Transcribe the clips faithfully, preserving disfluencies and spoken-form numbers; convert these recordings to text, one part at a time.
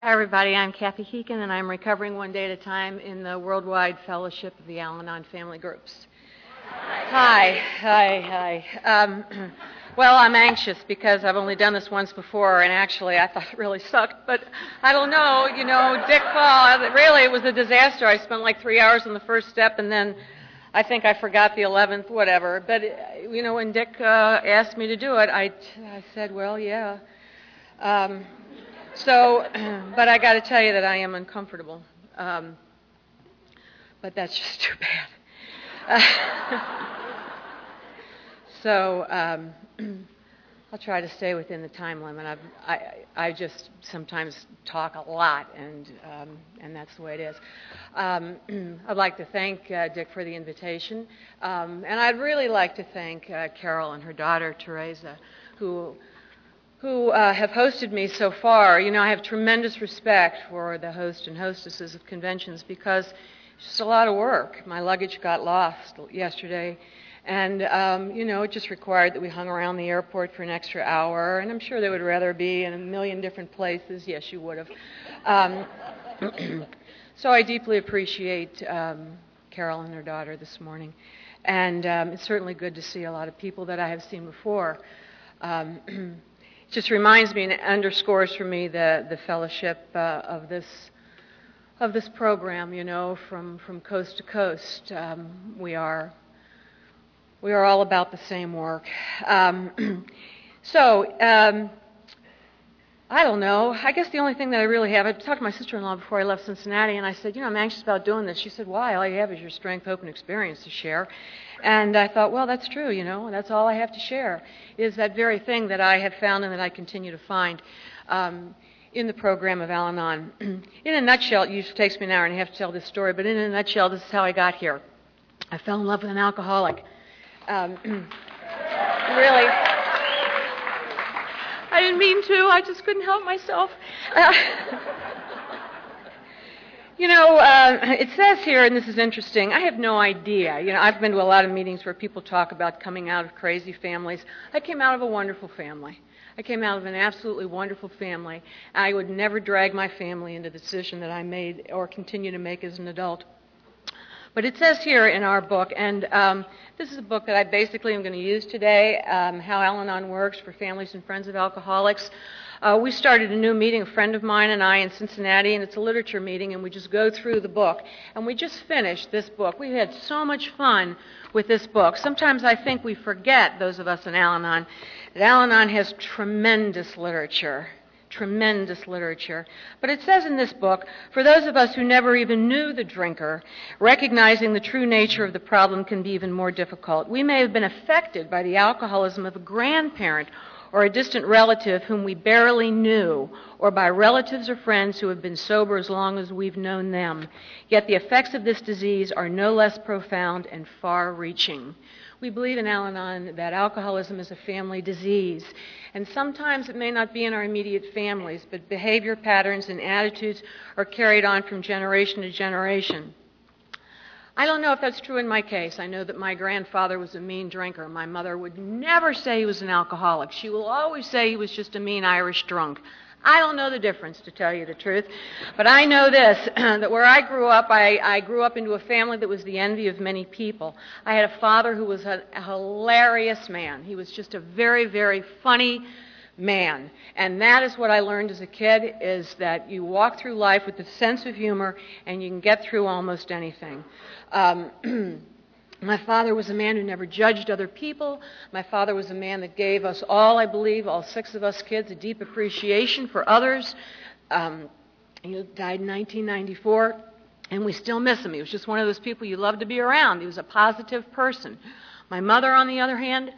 Hi, everybody. I'm Kathy Heekin, and I'm recovering one day at a time in the Worldwide Fellowship of the Al-Anon Family Groups. Hi, hi, hi. Um, well, I'm anxious because I've only done this once before, and actually I thought it really sucked, but I don't know, you know, Dick, well, really it was a disaster. I spent like three hours on the first step, and then I think I forgot the eleventh, whatever. But, you know, when Dick uh, asked me to do it, I, I said, well, yeah. Um, So, but I got to tell you that I am uncomfortable. Um, but that's just too bad. Uh, so um, I'll try to stay within the time limit. I've, I I just sometimes talk a lot, and um, and that's the way it is. Um, I'd like to thank uh, Dick for the invitation, um, and I'd really like to thank uh, Carol and her daughter Teresa, who. who uh, have hosted me so far. You know, I have tremendous respect for the host and hostesses of conventions because it's just a lot of work. My luggage got lost yesterday, and, um, you know, it just required that we hung around the airport for an extra hour, and I'm sure they would rather be in a million different places. Yes, you would have. Um, so I deeply appreciate um, Carol and her daughter this morning, and um, it's certainly good to see a lot of people that I have seen before. Um, It just reminds me and underscores for me the, the fellowship uh, of this of this program. You know, from, from coast to coast, um, we are we are all about the same work. Um, so um, I don't know. I guess the only thing that I really have, I talked to my sister-in-law before I left Cincinnati, and I said, you know, I'm anxious about doing this. She said, why? All you have is your strength, hope, and experience to share. And I thought, well, that's true, you know, that's all I have to share, is that very thing that I have found and that I continue to find um, in the program of Al-Anon. In a nutshell, it usually takes me an hour and a half to tell this story, but in a nutshell, this is how I got here. I fell in love with an alcoholic. Um, really. I didn't mean to. I just couldn't help myself. Uh, you know, uh, it says here, and this is interesting, I have no idea. You know, I've been to a lot of meetings where people talk about coming out of crazy families. I came out of a wonderful family. I came out of an absolutely wonderful family. I would never drag my family into the decision that I made or continue to make as an adult. But it says here in our book, and um, this is a book that I basically am going to use today, um, How Al-Anon Works for Families and Friends of Alcoholics. Uh, we started a new meeting, a friend of mine and I in Cincinnati, and it's a literature meeting, and we just go through the book. And we just finished this book. We had so much fun with this book. Sometimes I think we forget, those of us in Al-Anon, that Al-Anon has tremendous literature. Tremendous literature. But it says in this book, for those of us who never even knew the drinker, recognizing the true nature of the problem can be even more difficult. We may have been affected by the alcoholism of a grandparent or a distant relative whom we barely knew, or by relatives or friends who have been sober as long as we've known them. Yet the effects of this disease are no less profound and far-reaching. We believe in Al-Anon that alcoholism is a family disease, and sometimes it may not be in our immediate families, but behavior patterns and attitudes are carried on from generation to generation. I don't know if that's true in my case. I know that my grandfather was a mean drinker. My mother would never say he was an alcoholic. She will always say he was just a mean Irish drunk. I don't know the difference, to tell you the truth. But I know this, that where I grew up, I, I grew up into a family that was the envy of many people. I had a father who was a, a hilarious man. He was just a very, very funny man. And that is what I learned as a kid, is that you walk through life with a sense of humor and you can get through almost anything. Um, My father was a man who never judged other people. My father was a man that gave us all, I believe, all six of us kids, a deep appreciation for others. Um, he died in nineteen ninety-four, and we still miss him. He was just one of those people you love to be around. He was a positive person. My mother, on the other hand,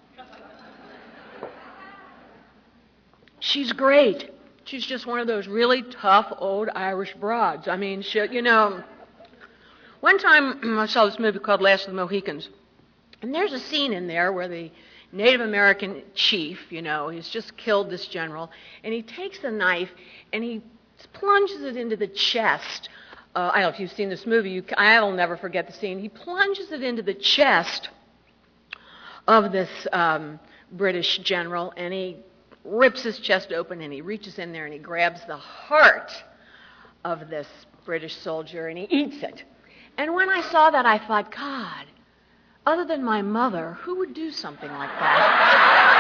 she's great. She's just one of those really tough old Irish broads. I mean, she, you know... One time I saw this movie called Last of the Mohicans, and there's a scene in there where the Native American chief, you know, he's just killed this general, and he takes a knife and he plunges it into the chest. Uh, I don't know if you've seen this movie. You, I'll never forget the scene. He plunges it into the chest of this um, British general, and he rips his chest open and he reaches in there and he grabs the heart of this British soldier and he eats it. And when I saw that, I thought, God, other than my mother, who would do something like that?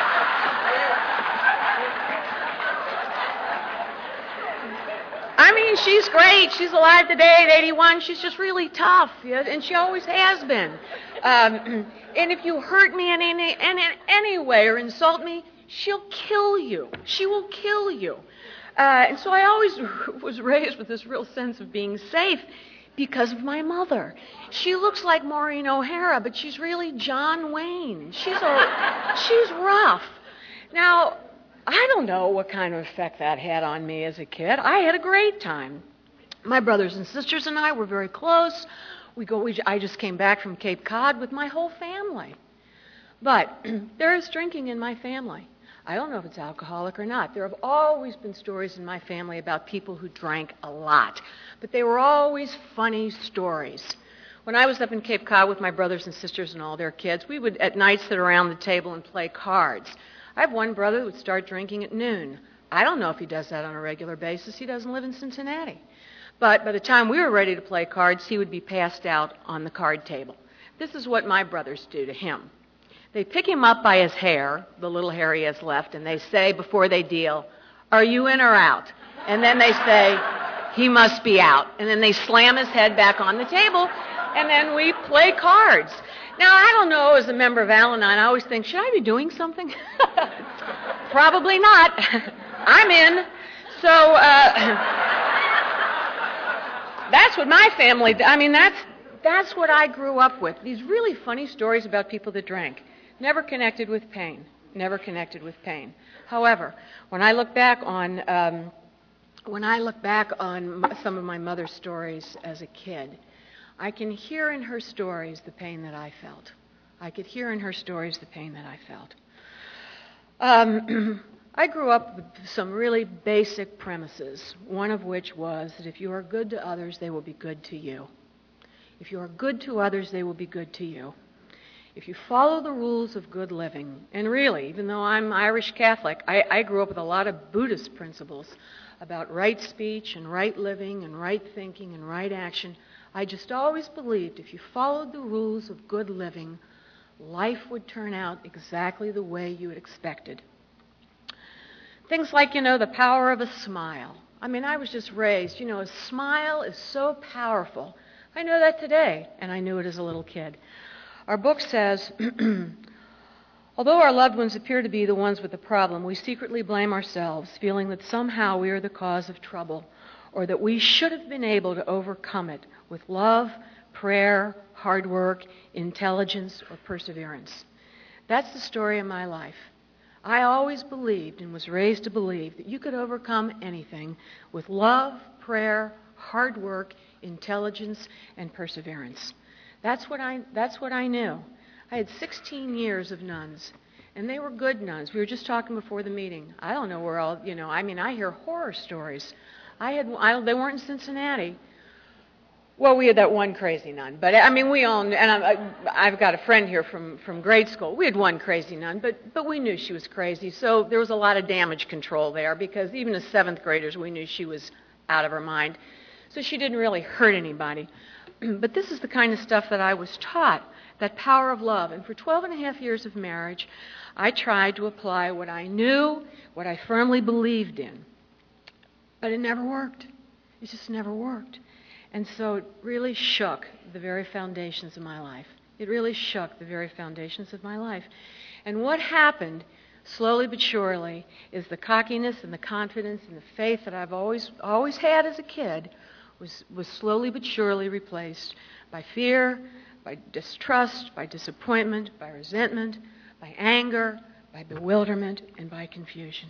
I mean, she's great. She's alive today at eighty-one. She's just really tough, yeah, and she always has been. Um, and if you hurt me in any, in any way or insult me, she'll kill you. She will kill you. Uh, and so I always was raised with this real sense of being safe because of my mother. She looks like Maureen O'Hara, but she's really John Wayne. She's a, she's rough. Now, I don't know what kind of effect that had on me as a kid. I had a great time. My brothers and sisters and I were very close. We go. We, I just came back from Cape Cod with my whole family. But there is drinking in my family. I don't know if it's alcoholic or not. There have always been stories in my family about people who drank a lot. But they were always funny stories. When I was up in Cape Cod with my brothers and sisters and all their kids, we would at night sit around the table and play cards. I have one brother who would start drinking at noon. I don't know if he does that on a regular basis. He doesn't live in Cincinnati. But by the time we were ready to play cards, he would be passed out on the card table. This is what my brothers do to him. They pick him up by his hair, the little hair he has left, and they say before they deal, "Are you in or out?" And then they say, "He must be out." And then they slam his head back on the table, and then we play cards. Now, I don't know, as a member of Al-Anon, I always think, should I be doing something? Probably not. I'm in. So, uh, that's what my family, I mean, that's, that's what I grew up with. These really funny stories about people that drank. Never connected with pain. Never connected with pain. However, when I look back on, um, when I look back on m- some of my mother's stories as a kid, I can hear in her stories the pain that I felt. I could hear in her stories the pain that I felt. Um, I grew up with some really basic premises, one of which was that if you are good to others, they will be good to you. If you are good to others, they will be good to you. If you follow the rules of good living, and really, even though I'm Irish Catholic, I, I grew up with a lot of Buddhist principles about right speech and right living and right thinking and right action. I just always believed if you followed the rules of good living, life would turn out exactly the way you had expected. Things like, you know, the power of a smile. I mean, I was just raised, you know, a smile is so powerful. I know that today, and I knew it as a little kid. Our book says, although our loved ones appear to be the ones with the problem, we secretly blame ourselves, feeling that somehow we are the cause of trouble, or that we should have been able to overcome it with love, prayer, hard work, intelligence, or perseverance. That's the story of my life. I always believed and was raised to believe that you could overcome anything with love, prayer, hard work, intelligence, and perseverance. That's what I, that's what I knew. I had sixteen years of nuns, and they were good nuns. We were just talking before the meeting. I don't know where all, you know, I mean, I hear horror stories. I had, I, they weren't in Cincinnati. Well, we had that one crazy nun, but I mean, we all, and I, I've got a friend here from, from grade school. We had one crazy nun, but, but we knew she was crazy, so there was a lot of damage control there, because even as seventh graders, we knew she was out of her mind. So she didn't really hurt anybody. But this is the kind of stuff that I was taught, that power of love. And for twelve and a half years of marriage, I tried to apply what I knew, what I firmly believed in. But it never worked. It just never worked. And so it really shook the very foundations of my life. It really shook the very foundations of my life. And what happened, slowly but surely, is the cockiness and the confidence and the faith that I've always always had as a kid was, was slowly but surely replaced by fear, by distrust, by disappointment, by resentment, by anger, by bewilderment, and by confusion.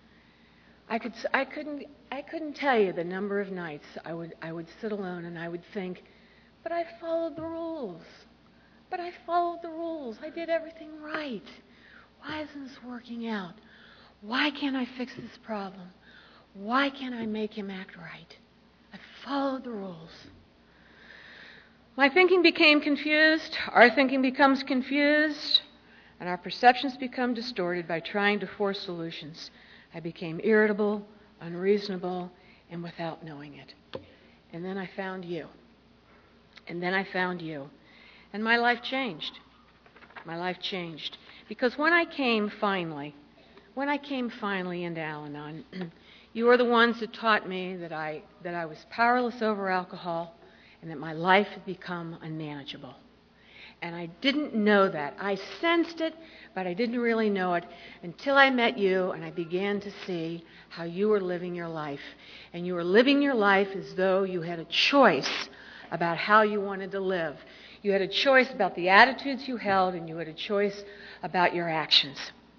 I could, I couldn't, I couldn't tell you the number of nights I would, I would sit alone and I would think, but I followed the rules. But I followed the rules. I did everything right. Why isn't this working out? Why can't I fix this problem? Why can't I make him act right? I followed the rules. My thinking became confused. Our thinking becomes confused. and our perceptions become distorted by trying to force solutions. I became irritable, unreasonable, and without knowing it. And then I found you. And then I found you. And my life changed. My life changed. Because when I came finally, when I came finally into Al-Anon, you were the ones that taught me that I, that I was powerless over alcohol and that my life had become unmanageable. And I didn't know that. I sensed it, but I didn't really know it until I met you and I began to see how you were living your life. And you were living your life as though you had a choice about how you wanted to live. You had a choice about the attitudes you held, and you had a choice about your actions.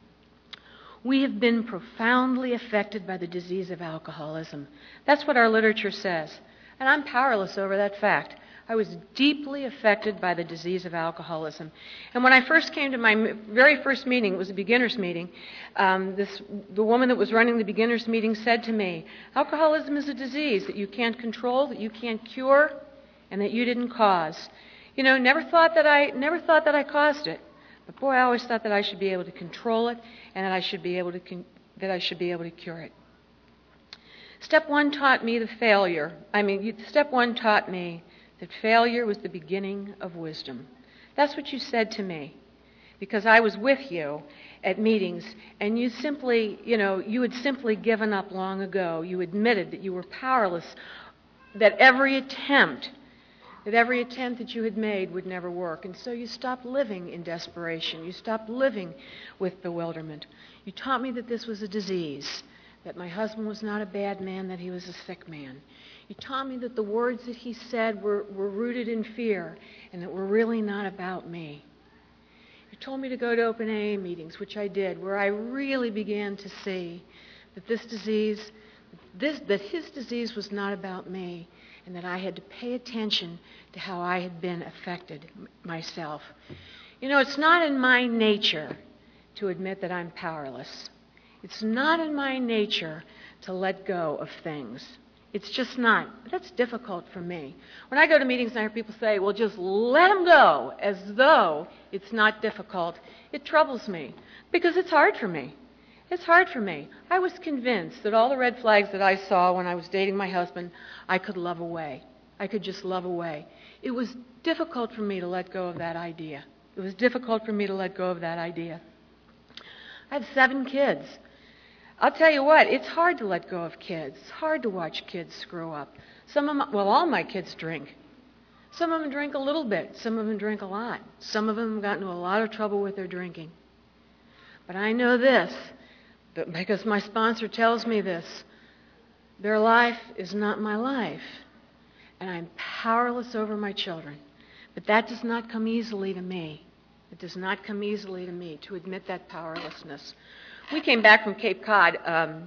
We have been profoundly affected by the disease of alcoholism. That's what our literature says. And I'm powerless over that fact. I was deeply affected by the disease of alcoholism. And when I first came to my very first meeting, it was a beginner's meeting, um, this, the woman that was running the beginner's meeting said to me, alcoholism is a disease that you can't control, that you can't cure, and that you didn't cause. You know, never thought that I, never thought that I caused it. But boy, I always thought that I should be able to control it and that I should be able to, con- that I should be able to cure it. Step one taught me the failure. I mean, step one taught me that failure was the beginning of wisdom. That's what you said to me, because I was with you at meetings, and you simply, you know, you had simply given up long ago. You admitted that you were powerless, that every attempt, that every attempt that you had made would never work, and so you stopped living in desperation. You stopped living with bewilderment. You taught me that this was a disease, that my husband was not a bad man, that he was a sick man. You taught me that the words that he said were, were rooted in fear and that were really not about me. You told me to go to open A A meetings, which I did, where I really began to see that this disease, this, that his disease was not about me, and that I had to pay attention to how I had been affected myself. You know, it's not in my nature to admit that I'm powerless. It's not in my nature to let go of things. It's just not. That's difficult for me. When I go to meetings and I hear people say, well, just let them go, as though it's not difficult, it troubles me because it's hard for me. It's hard for me. I was convinced that all the red flags that I saw when I was dating my husband, I could love away. I could just love away. It was difficult for me to let go of that idea. It was difficult for me to let go of that idea. I have seven kids. I'll tell you what, it's hard to let go of kids. It's hard to watch kids screw up. Some of them, well, all my kids drink. Some of them drink a little bit. Some of them drink a lot. Some of them have gotten into a lot of trouble with their drinking. But I know this, because my sponsor tells me this. Their life is not my life, and I'm powerless over my children. But that does not come easily to me. It does not come easily to me to admit that powerlessness. We came back from Cape Cod. Um,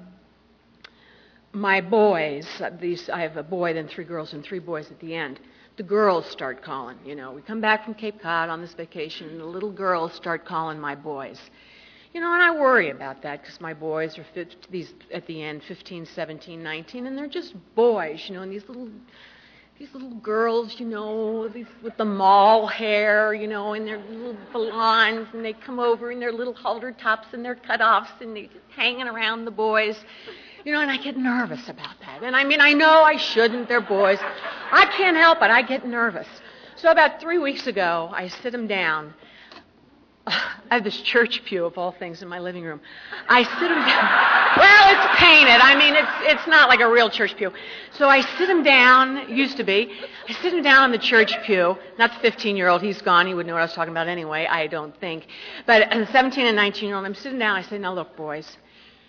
my boys, these, I have a boy, then three girls, and three boys at the end. The girls start calling. You know, we come back from Cape Cod on this vacation, and the little girls start calling my boys. You know, and I worry about that because my boys are fit, these at the end, fifteen, seventeen, nineteen, and they're just boys, you know, and these little these little girls, you know, these with the mall hair, you know, and their little blondes, and they come over in their little halter tops and their cutoffs, and they're just hanging around the boys. You know, and I get nervous about that. And I mean, I know I shouldn't, they're boys. I can't help it, I get nervous. So about three weeks ago, I sit them down. I have this church pew of all things in my living room. I sit them down. Well, it's painted. I mean, it's it's not like a real church pew. So I sit him down. It used to be. I sit him down on the church pew. Not the fifteen-year-old. He's gone. He wouldn't know what I was talking about anyway. I don't think. But the seventeen and nineteen-year-old. I'm sitting down. I say, "Now look, boys.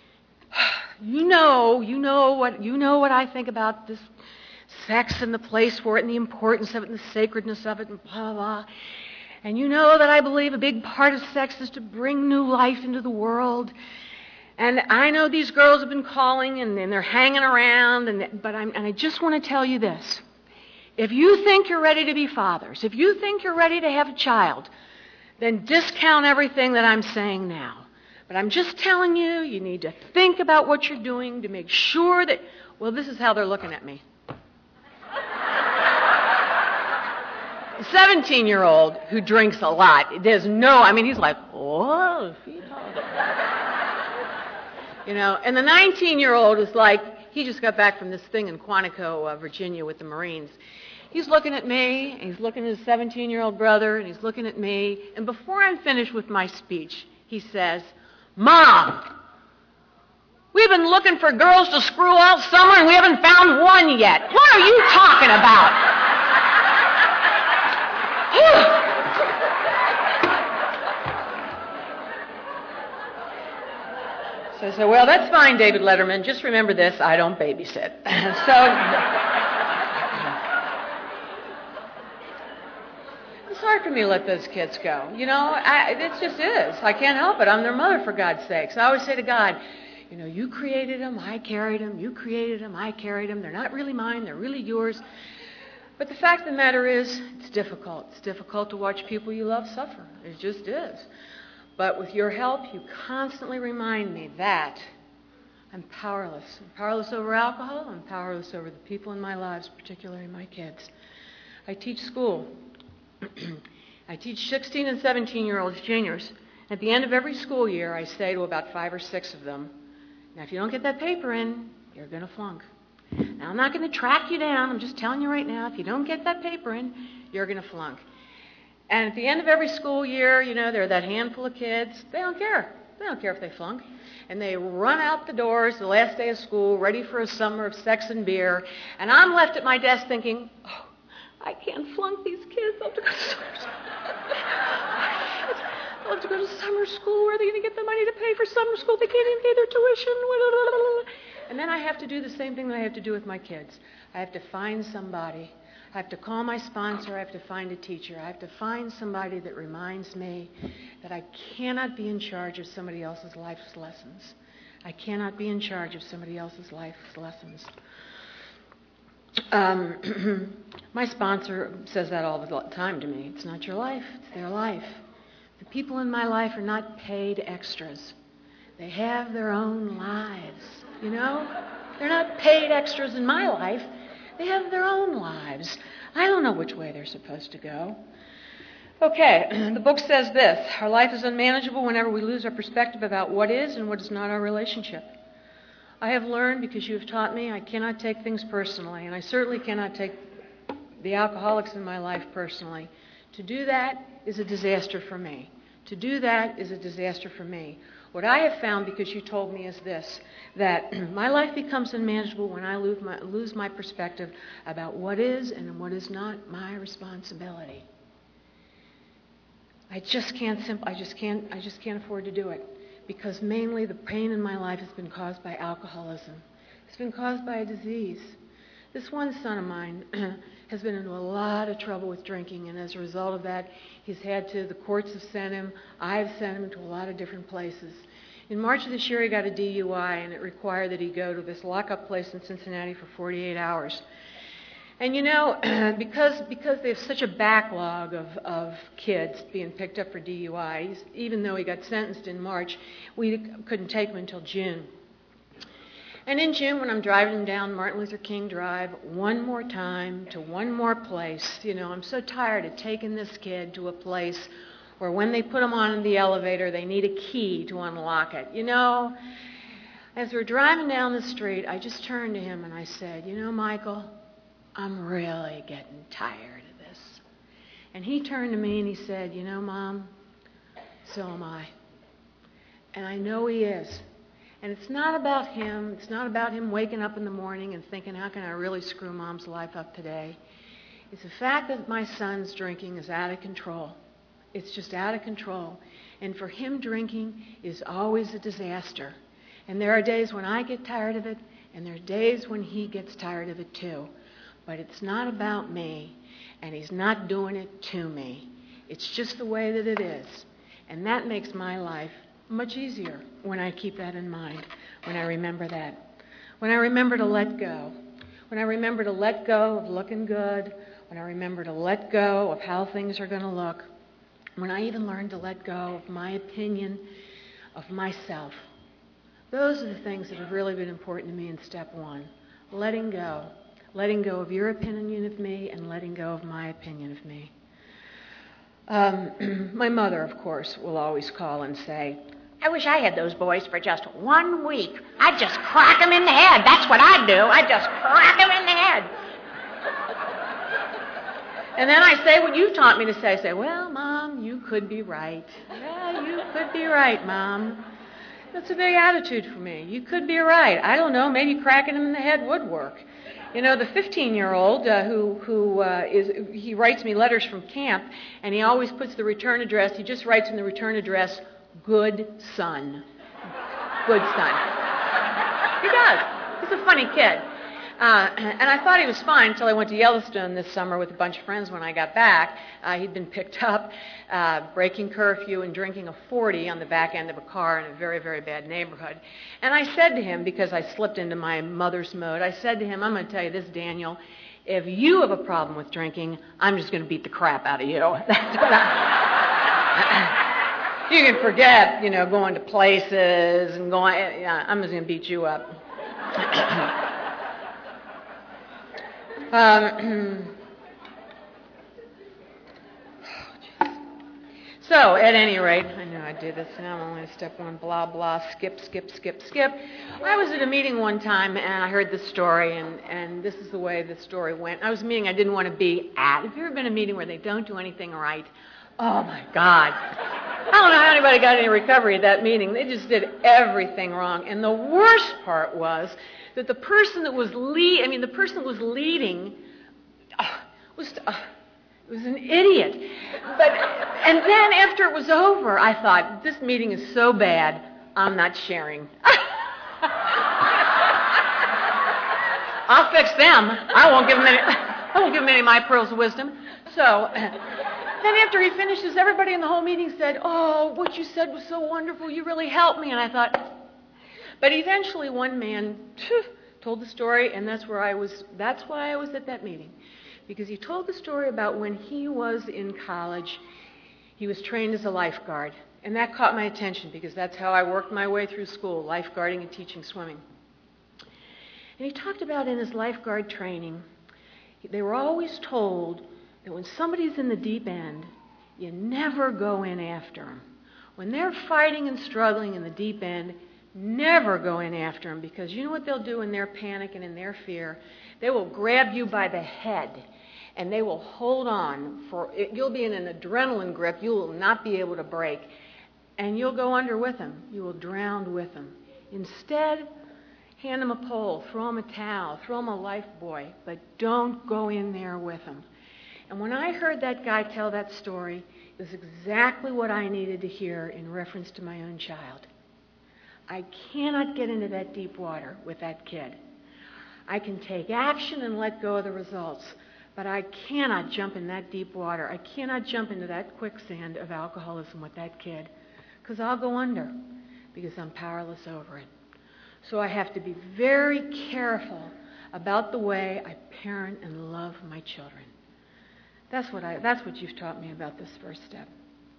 You know, you know what you know what I think about this sex and the place for it and the importance of it and the sacredness of it and blah blah blah. And you know that I believe a big part of sex is to bring new life into the world. And I know these girls have been calling and, and they're hanging around, and but I'm, and I just want to tell you this. If you think you're ready to be fathers, if you think you're ready to have a child, then discount everything that I'm saying now. But I'm just telling you, you need to think about what you're doing to make sure that, well, this is how they're looking at me. The seventeen-year-old who drinks a lot, there's no, I mean, he's like, whoa, you know, and the nineteen-year-old is like, he just got back from this thing in Quantico, uh, Virginia with the Marines. He's looking at me, and he's looking at his seventeen-year-old brother, and he's looking at me, and before I'm finished with my speech, he says, Mom, we've been looking for girls to screw all summer, and we haven't found one yet. What are you talking about? So I said, well, that's fine, David Letterman. Just remember this, I don't babysit. So it's hard for me to let those kids go. You know, I, it just is. I can't help it. I'm their mother, for God's sakes. I always say to God, you know, you created them, I carried them. You created them, I carried them. They're not really mine, they're really yours. But the fact of the matter is, it's difficult. It's difficult to watch people you love suffer. It just is. But with your help, you constantly remind me that I'm powerless. I'm powerless over alcohol. I'm powerless over the people in my lives, particularly my kids. I teach school. I teach sixteen and seventeen-year-olds, juniors. At the end of every school year, I say to about five or six of them, now, if you don't get that paper in, you're going to flunk. Now, I'm not going to track you down. I'm just telling you right now, if you don't get that paper in, you're going to flunk. And at the end of every school year, you know, there are that handful of kids. They don't care. They don't care if they flunk. And they run out the doors the last day of school, ready for a summer of sex and beer. And I'm left at my desk thinking, oh, I can't flunk these kids. I'll have to go to summer school. I'll have to go to summer school. Where are they going to get the money to pay for summer school? They can't even pay their tuition. And then I have to do the same thing that I have to do with my kids. I have to find somebody. I have to call my sponsor. I have to find a teacher. I have to find somebody that reminds me that I cannot be in charge of somebody else's life's lessons. I cannot be in charge of somebody else's life's lessons. Um, my sponsor says that all the time to me. It's not your life. It's their life. The people in my life are not paid extras. They have their own lives, you know? They're not paid extras in my life. They have their own lives. I don't know which way they're supposed to go. Okay, the book says this. Our life is unmanageable whenever we lose our perspective about what is and what is not our relationship. I have learned, because you have taught me, I cannot take things personally, and I certainly cannot take the alcoholics in my life personally. To do that is a disaster for me. To do that is a disaster for me. What I have found, because you told me, is this, that my life becomes unmanageable when I lose my, lose my perspective about what is and what is not my responsibility. I just can't simp- I just can't I just can't afford to do it, because mainly the pain in my life has been caused by alcoholism. It's been caused by a disease. This one son of mine has been into a lot of trouble with drinking, and as a result of that, he's had to, the courts have sent him, I've sent him to a lot of different places. In March of this year, he got a D U I, and it required that he go to this lockup place in Cincinnati for forty-eight hours. And you know, because because they have such a backlog of, of kids being picked up for D U Is, even though he got sentenced in March, we couldn't take him until June. And in June, when I'm driving him down Martin Luther King Drive one more time to one more place, you know, I'm so tired of taking this kid to a place where when they put him on the elevator, they need a key to unlock it. You know, as we're driving down the street, I just turned to him and I said, you know, Michael, I'm really getting tired of this. And he turned to me and he said, you know, Mom, so am I. And I know he is. And it's not about him. It's not about him waking up in the morning and thinking, how can I really screw Mom's life up today? It's the fact that my son's drinking is out of control. It's just out of control. And for him, drinking is always a disaster. And there are days when I get tired of it, and there are days when he gets tired of it too. But it's not about me, and he's not doing it to me. It's just the way that it is. And that makes my life much easier when I keep that in mind, when I remember that. When I remember to let go. When I remember to let go of looking good. When I remember to let go of how things are going to look. When I even learn to let go of my opinion of myself. Those are the things that have really been important to me in step one. Letting go. Letting go of your opinion of me and letting go of my opinion of me. Um, my mother, of course, will always call and say, I wish I had those boys for just one week. I'd just crack them in the head. That's what I'd do. I'd just crack them in the head. And then I say what you taught me to say. I say, well, Mom, you could be right. Yeah, you could be right, Mom. That's a big attitude for me. You could be right. I don't know, maybe cracking them in the head would work. You know, the fifteen-year-old uh, who who uh, is he writes me letters from camp, and he always puts the return address. He just writes in the return address, "Good son." Good son. He does. He's a funny kid. Uh, and I thought he was fine until I went to Yellowstone this summer with a bunch of friends when I got back. Uh, he'd been picked up uh, breaking curfew and drinking a forty on the back end of a car in a very, very bad neighborhood. And I said to him, because I slipped into my mother's mode, I said to him, I'm going to tell you this, Daniel, if you have a problem with drinking, I'm just going to beat the crap out of you. That's what I... You can forget, you know, going to places and going, yeah, I'm just going to beat you up. Um, so, at any rate, I know I did this now, I'm only at step one, blah, blah, skip, skip, skip, skip. I was at a meeting one time, and I heard this story, and, and this is the way the story went. I was at a meeting I didn't want to be at. Have you ever been at a meeting where they don't do anything right? Oh, my God. I don't know how anybody got any recovery at that meeting. They just did everything wrong. And the worst part was that the person that was lead, I mean, the person that was leading uh, was uh, was an idiot. But and then after it was over, I thought, this meeting is so bad, I'm not sharing. I'll fix them. I won't give them any. I won't give them any of my pearls of wisdom. So. Then after he finishes, everybody in the whole meeting said, oh, what you said was so wonderful. You really helped me. And I thought, but eventually one man phew, told the story, and that's where I was, that's why I was at that meeting. Because he told the story about when he was in college, he was trained as a lifeguard. And that caught my attention because that's how I worked my way through school, lifeguarding and teaching swimming. And he talked about in his lifeguard training, they were always told that when somebody's in the deep end, you never go in after them. When they're fighting and struggling in the deep end, never go in after them, because you know what they'll do in their panic and in their fear? They will grab you by the head, and they will hold on. For you'll be in an adrenaline grip. You will not be able to break, and you'll go under with them. You will drown with them. Instead, hand them a pole, throw them a towel, throw them a life buoy, but don't go in there with them. And when I heard that guy tell that story, it was exactly what I needed to hear in reference to my own child. I cannot get into that deep water with that kid. I can take action and let go of the results, but I cannot jump in that deep water. I cannot jump into that quicksand of alcoholism with that kid, because I'll go under, because I'm powerless over it. So I have to be very careful about the way I parent and love my children. That's what I. That's what you've taught me about this first step.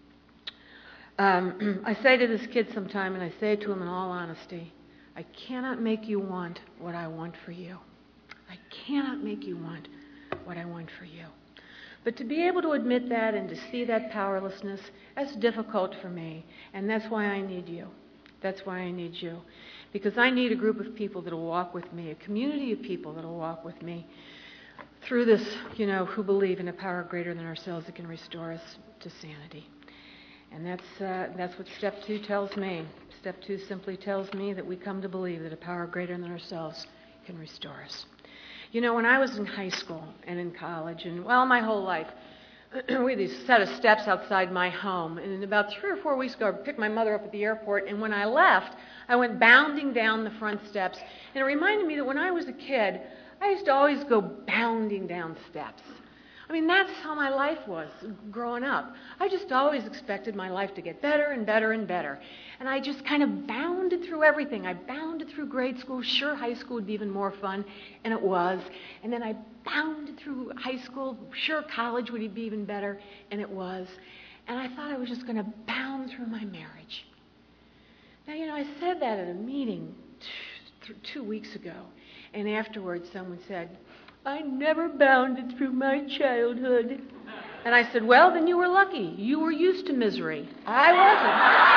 Um, I say to this kid sometime, and I say it to him in all honesty, I cannot make you want what I want for you. I cannot make you want what I want for you. But to be able to admit that and to see that powerlessness, that's difficult for me, and that's why I need you. That's why I need you. Because I need a group of people that will walk with me, a community of people that will walk with me through this, you know, who believe in a power greater than ourselves that can restore us to sanity. And that's uh, that's what step two tells me. Step two simply tells me that we come to believe that a power greater than ourselves can restore us. You know, when I was in high school and in college, and well, my whole life, we had these set of steps outside my home. And about three or four weeks ago, I picked my mother up at the airport, and when I left, I went bounding down the front steps. And it reminded me that when I was a kid, I used to always go bounding down steps. I mean, that's how my life was growing up. I just always expected my life to get better and better and better. And I just kind of bounded through everything. I bounded through grade school. Sure, high school would be even more fun, and it was. And then I bounded through high school. Sure, college would be even better, and it was. And I thought I was just going to bound through my marriage. Now, you know, I said that at a meeting t- two weeks ago. And afterwards, someone said, I never bounded through my childhood. And I said, well, then you were lucky. You were used to misery. I wasn't.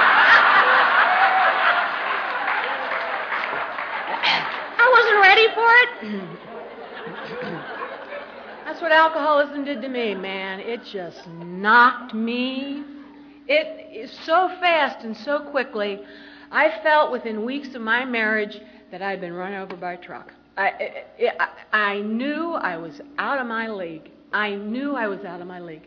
I wasn't ready for it. That's what alcoholism did to me, man. It just knocked me. It so fast and so quickly. I felt within weeks of my marriage that I'd been run over by a truck. I, it, it, I, I knew I was out of my league. I knew I was out of my league.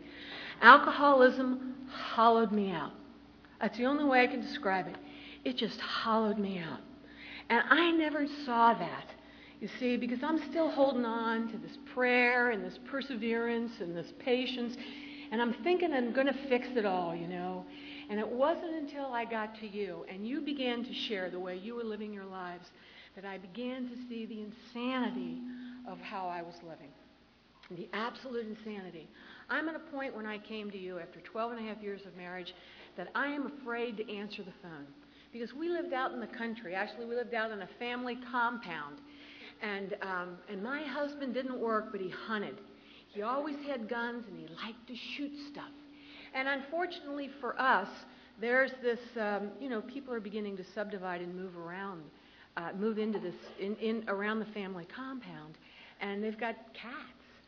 Alcoholism hollowed me out. That's the only way I can describe it. It just hollowed me out. And I never saw that, you see, because I'm still holding on to this prayer and this perseverance and this patience. And I'm thinking I'm going to fix it all, you know. And it wasn't until I got to you and you began to share the way you were living your lives that I began to see the insanity of how I was living. The absolute insanity. I'm at a point when I came to you after twelve and a half years of marriage that I am afraid to answer the phone. Because we lived out in the country. Actually, we lived out in a family compound. And, um, and my husband didn't work, but he hunted. He always had guns, and he liked to shoot stuff. And unfortunately for us, there's this, um, you know, people are beginning to subdivide and move around, uh, move into this, in, in around the family compound. And they've got cats.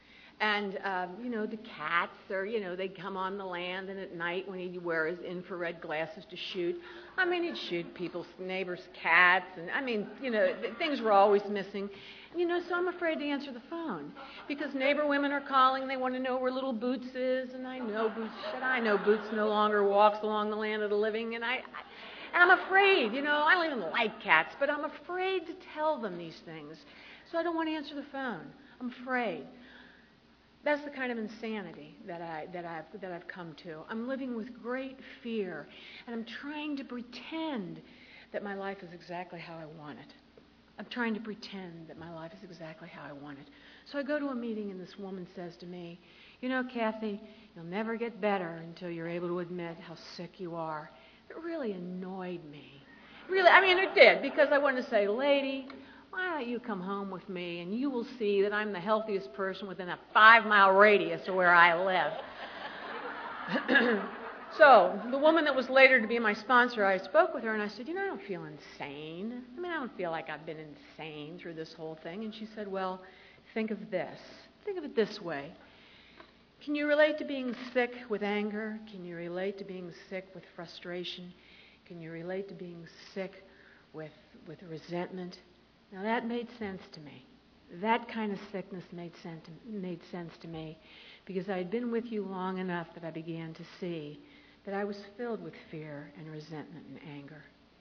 And, um, you know, the cats are, you know, they come on the land, and at night when he'd wear his infrared glasses to shoot, I mean, he'd shoot people's neighbors' cats. And, I mean, you know, th- things were always missing. You know, so I'm afraid to answer the phone because neighbor women are calling and they want to know where little Boots is, and I know Boots. Shit, I know Boots no longer walks along the land of the living, and I, I and I'm afraid. You know, I don't even like cats, but I'm afraid to tell them these things, so I don't want to answer the phone. I'm afraid. That's the kind of insanity that I that I've that I've come to. I'm living with great fear, and I'm trying to pretend that my life is exactly how I want it. I'm trying to pretend that my life is exactly how I want it. So I go to a meeting and this woman says to me, you know, Kathy, you'll never get better until you're able to admit how sick you are. It really annoyed me. Really, I mean, it did, because I wanted to say, lady, why don't you come home with me and you will see that I'm the healthiest person within a five-mile radius of where I live. So the woman that was later to be my sponsor, I spoke with her and I said, you know, I don't feel insane. I mean, I don't feel like I've been insane through this whole thing. And she said, well, think of this. Think of it this way. Can you relate to being sick with anger? Can you relate to being sick with frustration? Can you relate to being sick with, with resentment? Now that made sense to me. That kind of sickness made sense to, made sense to me because I had been with you long enough that I began to see that I was filled with fear and resentment and anger.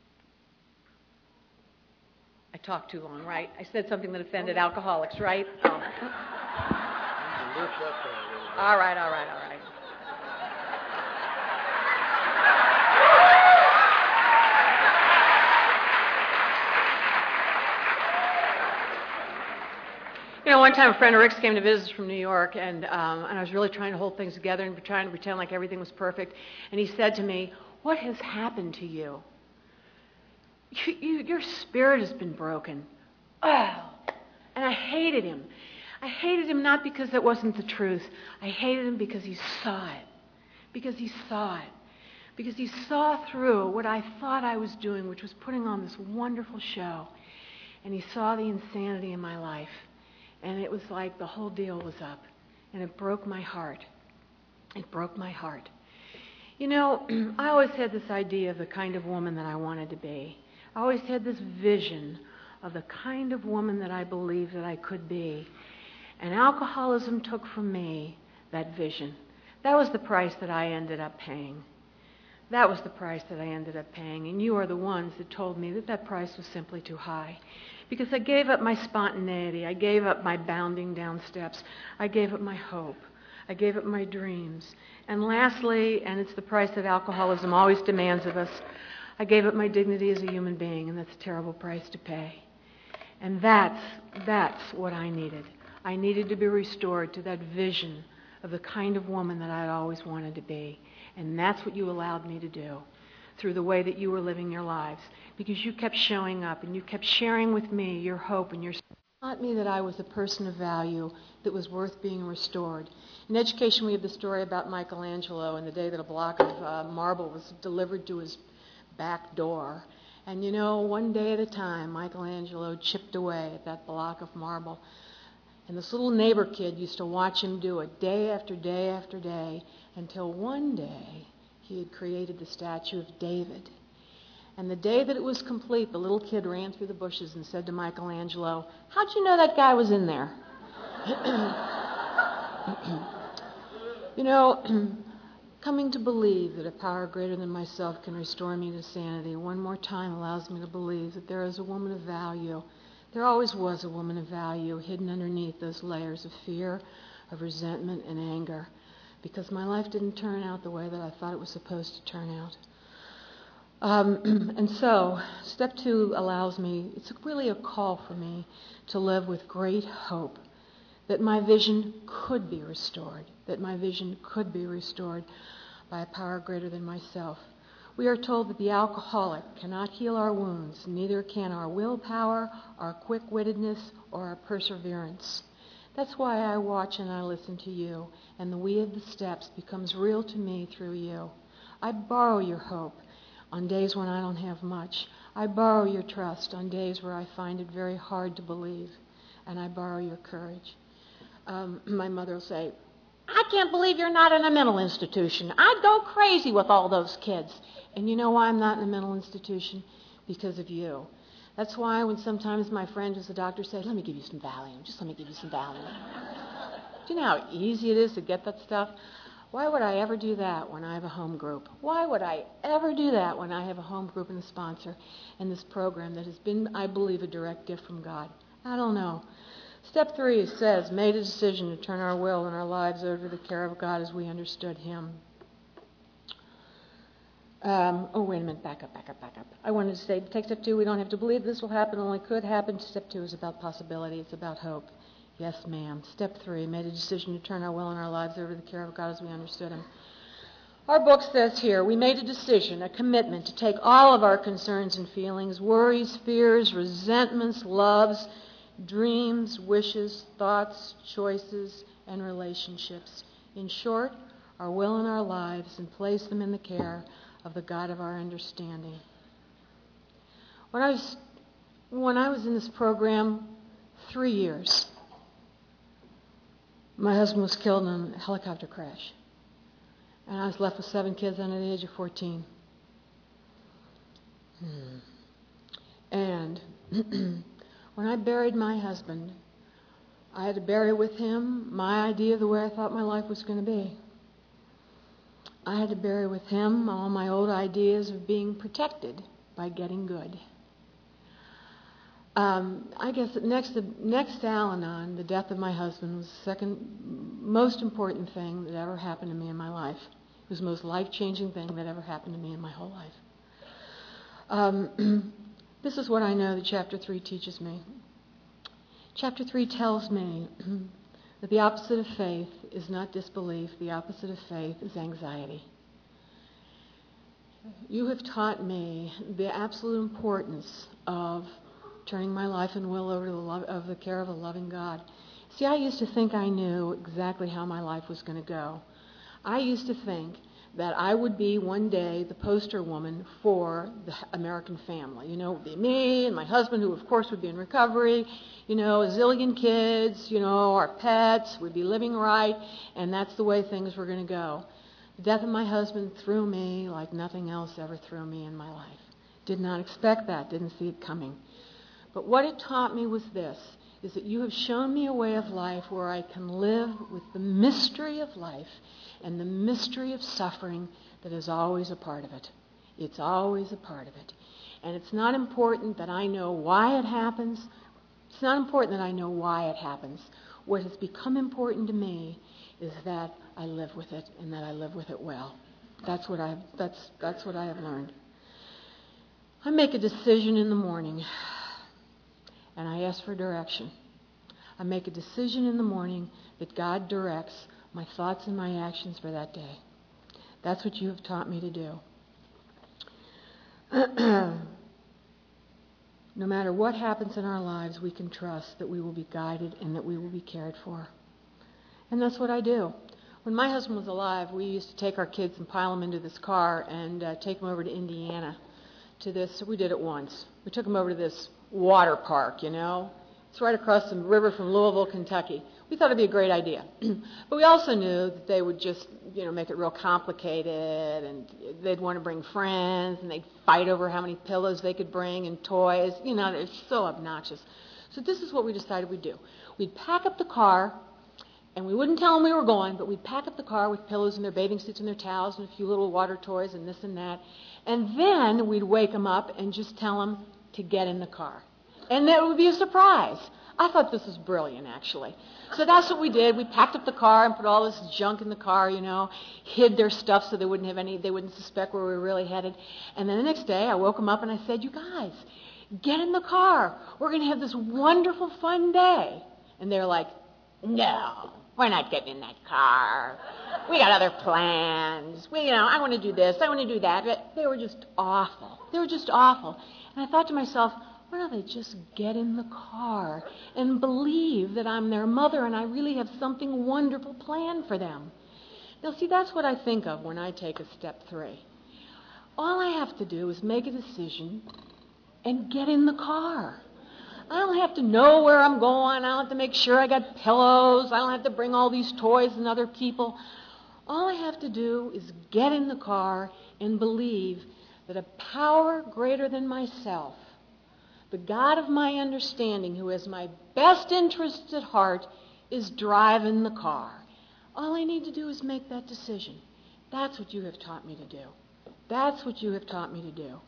I talked too long, right? I said something that offended alcoholics, right? Oh. All right, all right, all right. You know, one time a friend of Rick's came to visit us from New York, and, um, and I was really trying to hold things together and trying to pretend like everything was perfect. And he said to me, what has happened to you? you, you your spirit has been broken. Oh, and I hated him. I hated him not because it wasn't the truth. I hated him because he saw it. Because he saw it. Because he saw through what I thought I was doing, which was putting on this wonderful show. And he saw the insanity in my life. And it was like the whole deal was up. And it broke my heart. It broke my heart. You know, I always had this idea of the kind of woman that I wanted to be. I always had this vision of the kind of woman that I believed that I could be. And alcoholism took from me that vision. That was the price that I ended up paying. That was the price that I ended up paying. And you are the ones that told me that that price was simply too high. Because I gave up my spontaneity. I gave up my bounding down steps. I gave up my hope. I gave up my dreams. And lastly, and it's the price that alcoholism always demands of us, I gave up my dignity as a human being, and that's a terrible price to pay. And that's, that's what I needed. I needed to be restored to that vision of the kind of woman that I'd always wanted to be. And that's what you allowed me to do through the way that you were living your lives. Because you kept showing up and you kept sharing with me your hope and your taught me that I was a person of value that was worth being restored. In education, we have the story about Michelangelo and the day that a block of uh, marble was delivered to his back door. And you know, one day at a time, Michelangelo chipped away at that block of marble. And this little neighbor kid used to watch him do it day after day after day until one day he had created the statue of David. And the day that it was complete, the little kid ran through the bushes and said to Michelangelo, "How'd you know that guy was in there?" You know, coming to believe that a power greater than myself can restore me to sanity one more time allows me to believe that there is a woman of value. There always was a woman of value hidden underneath those layers of fear, of resentment, and anger, because my life didn't turn out the way that I thought it was supposed to turn out. Um, and so, step two allows me, it's really a call for me to live with great hope that my vision could be restored, that my vision could be restored by a power greater than myself. We are told that the alcoholic cannot heal our wounds, neither can our willpower, our quick-wittedness, or our perseverance. That's why I watch and I listen to you, and the we of the steps becomes real to me through you. I borrow your hope on days when I don't have much. I borrow your trust on days where I find it very hard to believe, and I borrow your courage. Um, my mother will say, "I can't believe you're not in a mental institution. I'd go crazy with all those kids." And you know why I'm not in a mental institution? Because of you. That's why when sometimes my friend who's a doctor says, "Let me give you some Valium. Just let me give you some Valium." Do you know how easy it is to get that stuff? Why would I ever do that when I have a home group? Why would I ever do that when I have a home group and a sponsor in this program that has been, I believe, a direct gift from God? I don't know. Step three says, made a decision to turn our will and our lives over to the care of God as we understood Him. Um, oh, wait a minute. Back up, back up, back up. I wanted to say, take step two. We don't have to believe this will happen. Only could happen. Step two is about possibility. It's about hope. Yes, ma'am. Step three, made a decision to turn our will and our lives over to the care of God as we understood Him. Our book says here, we made a decision, a commitment to take all of our concerns and feelings, worries, fears, resentments, loves, dreams, wishes, thoughts, choices, and relationships. In short, our will and our lives, and place them in the care of the God of our understanding. When I was, when I was in this program, three years, my husband was killed in a helicopter crash. And I was left with seven kids under the age of fourteen. Hmm. And when I buried my husband, I had to bury with him my idea of the way I thought my life was going to be. I had to bury with him all my old ideas of being protected by getting good. Um, I guess that next to, next to Al-Anon, the death of my husband was the second most important thing that ever happened to me in my life. It was the most life-changing thing that ever happened to me in my whole life. Um, this is what I know that Chapter three teaches me. Chapter three tells me that the opposite of faith is not disbelief. The opposite of faith is anxiety. You have taught me the absolute importance of turning my life and will over to the love of the care of a loving God. See, I used to think I knew exactly how my life was going to go. I used to think that I would be one day the poster woman for the American family. You know, it would be me and my husband, who of course would be in recovery, you know, a zillion kids, you know, our pets, we'd be living right, and that's the way things were going to go. The death of my husband threw me like nothing else ever threw me in my life. Did not expect that, didn't see it coming. But what it taught me was this, is that you have shown me a way of life where I can live with the mystery of life and the mystery of suffering that is always a part of it. It's always a part of it. And it's not important that I know why it happens. It's not important that I know why it happens. What has become important to me is that I live with it and that I live with it well. That's what I that's that's what I have learned. I make a decision in the morning. And I ask for direction. I make a decision in the morning that God directs my thoughts and my actions for that day. That's what you have taught me to do. no matter what happens in our lives, we can trust that we will be guided and that we will be cared for. And that's what I do. When my husband was alive, we used to take our kids and pile them into this car and uh, take them over to Indiana to this. We did it once. We took them over to this water park, you know. It's right across the river from Louisville, Kentucky. We thought it'd be a great idea. But we also knew that they would just, you know, make it real complicated, and they'd want to bring friends, and they'd fight over how many pillows they could bring and toys. You know, they're so obnoxious. So this is what we decided we'd do. We'd pack up the car, and we wouldn't tell them we were going, but we'd pack up the car with pillows and their bathing suits and their towels and a few little water toys and this and that. And then we'd wake them up and just tell them to get in the car. And that would be a surprise. I thought this was brilliant, actually. So that's what we did. We packed up the car and put all this junk in the car, you know, hid their stuff so they wouldn't have any, they wouldn't suspect where we were really headed. And then the next day, I woke them up and I said, "You guys, get in the car. We're going to have this wonderful, fun day." And they're like, "No, we're not getting in that car. We got other plans. We, you know, I want to do this. I want to do that." But they were just awful. They were just awful. And I thought to myself, why don't they just get in the car and believe that I'm their mother and I really have something wonderful planned for them? Now, see, that's what I think of when I take a step three. All I have to do is make a decision and get in the car. I don't have to know where I'm going. I don't have to make sure I got pillows. I don't have to bring all these toys and other people. All I have to do is get in the car and believe that a power greater than myself, the God of my understanding, who has my best interests at heart, is driving the car. All I need to do is make that decision. That's what you have taught me to do. That's what you have taught me to do.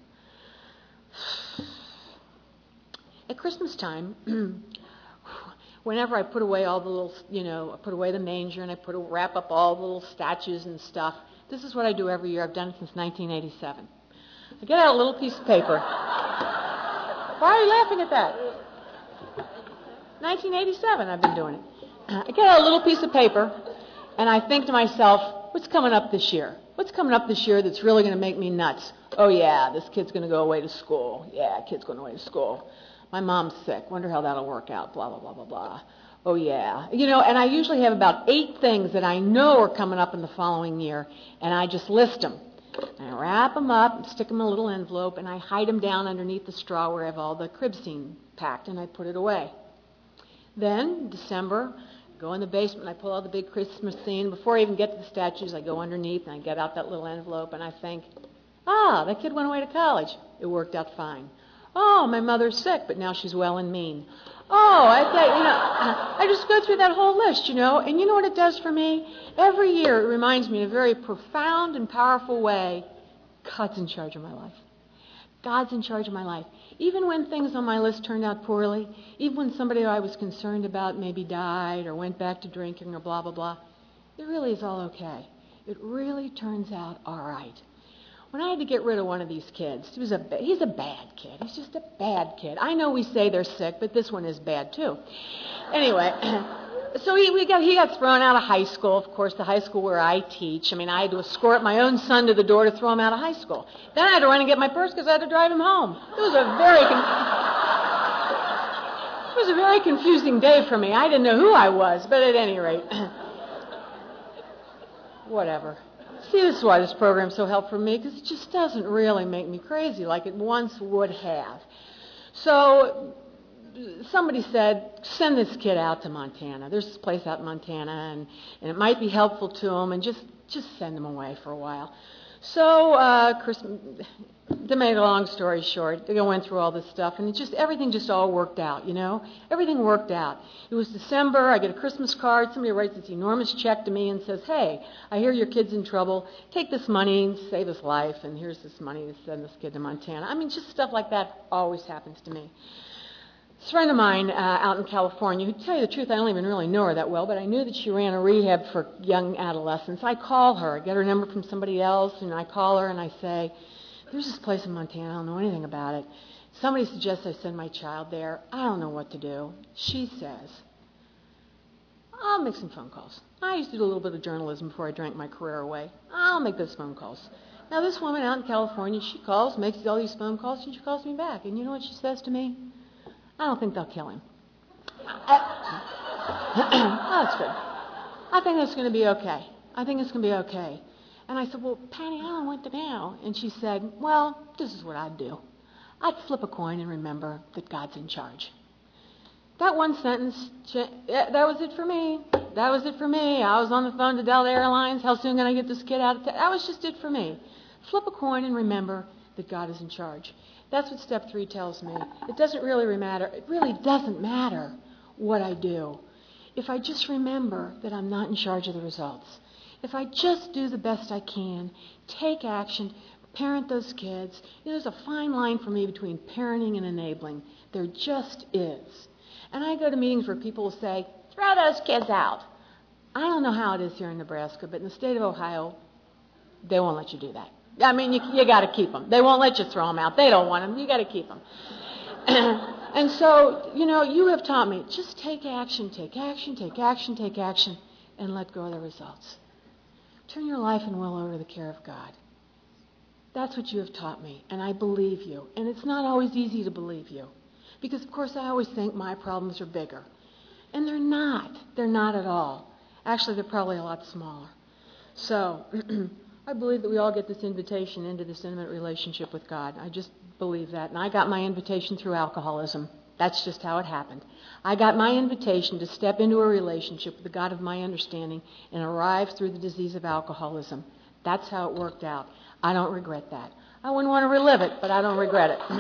At Christmas time, whenever I put away all the little, you know, I put away the manger and I put a, wrap up all the little statues and stuff, this is what I do every year. I've done it since nineteen eighty-seven. I get out a little piece of paper. Why are you laughing at that? nineteen eighty-seven I've been doing it. I get out a little piece of paper, and I think to myself, what's coming up this year? What's coming up this year that's really going to make me nuts? Oh, yeah, this kid's going to go away to school. Yeah, kid's going away to school. My mom's sick. Wonder how that'll work out. Blah, blah, blah, blah, blah. Oh, yeah. You know, and I usually have about eight things that I know are coming up in the following year, and I just list them. I wrap them up and stick them in a little envelope, and I hide them down underneath the straw where I have all the crib scene packed, and I put it away. Then, December, I go in the basement, and I pull out the big Christmas scene. Before I even get to the statues, I go underneath, and I get out that little envelope, and I think, ah, that kid went away to college. It worked out fine. Oh, my mother's sick, but now she's well and mean. Oh, I thought, you know, I just go through that whole list, you know, and you know what it does for me? Every year it reminds me in a very profound and powerful way, God's in charge of my life. God's in charge of my life. Even when things on my list turned out poorly, even when somebody I was concerned about maybe died or went back to drinking or blah, blah, blah, it really is all okay. It really turns out all right. When I had to get rid of one of these kids, he was a, he's a bad kid. He's just a bad kid. I know we say they're sick, but this one is bad too. Anyway, so he, we got, he got thrown out of high school, of course, the high school where I teach. I mean, I had to escort my own son to the door to throw him out of high school. Then I had to run and get my purse because I had to drive him home. It was a very con- it was a very confusing day for me. I didn't know who I was, but at any rate, whatever. See, this is why this program's so helpful for me, because it just doesn't really make me crazy like it once would have. So somebody said, send this kid out to Montana. There's this place out in Montana, and, and it might be helpful to him, and just, just send him away for a while. So, uh, Chris, to make a long story short, they went through all this stuff, and it just everything just all worked out, you know? Everything worked out. It was December, I get a Christmas card, somebody writes this enormous check to me and says, hey, I hear your kid's in trouble, take this money and save his life, and here's this money to send this kid to Montana. I mean, just stuff like that always happens to me. This friend of mine uh, out in California, who, to tell you the truth, I don't even really know her that well, but I knew that she ran a rehab for young adolescents. I call her, I get her number from somebody else, and I call her and I say, there's this place in Montana, I don't know anything about it. Somebody suggests I send my child there. I don't know what to do. She says, I'll make some phone calls. I used to do a little bit of journalism before I drank my career away. I'll make those phone calls. Now, this woman out in California, she calls, makes all these phone calls, and she calls me back. And you know what she says to me? I don't think they'll kill him. I, oh, that's good. I think that's going to be okay. I think it's going to be okay. And I said, well, Patty, I don't know what to do. And she said, well, this is what I'd do. I'd flip a coin and remember that God's in charge. That one sentence, that was it for me. That was it for me. I was on the phone to Delta Airlines. How soon can I get this kid out of town? That was just it for me. Flip a coin and remember that God is in charge. That's what step three tells me. It doesn't really matter. It really doesn't matter what I do. If I just remember that I'm not in charge of the results. If I just do the best I can, take action, parent those kids. You know, there's a fine line for me between parenting and enabling. There just is. And I go to meetings where people will say, throw those kids out. I don't know how it is here in Nebraska, but in the state of Ohio, they won't let you do that. I mean, you, you got to keep them. They won't let you throw them out. They don't want them. You got to keep them. And so, you know, you have taught me, just take action, take action, take action, take action, and let go of the results. Turn your life and will over to the care of God. That's what you have taught me, and I believe you. And it's not always easy to believe you. Because, of course, I always think my problems are bigger. And they're not. They're not at all. Actually, they're probably a lot smaller. So, I believe that we all get this invitation into this intimate relationship with God. I just believe that. And I got my invitation through alcoholism. That's just how it happened. I got my invitation to step into a relationship with the God of my understanding and arrive through the disease of alcoholism. That's how it worked out. I don't regret that. I wouldn't want to relive it, but I don't regret it.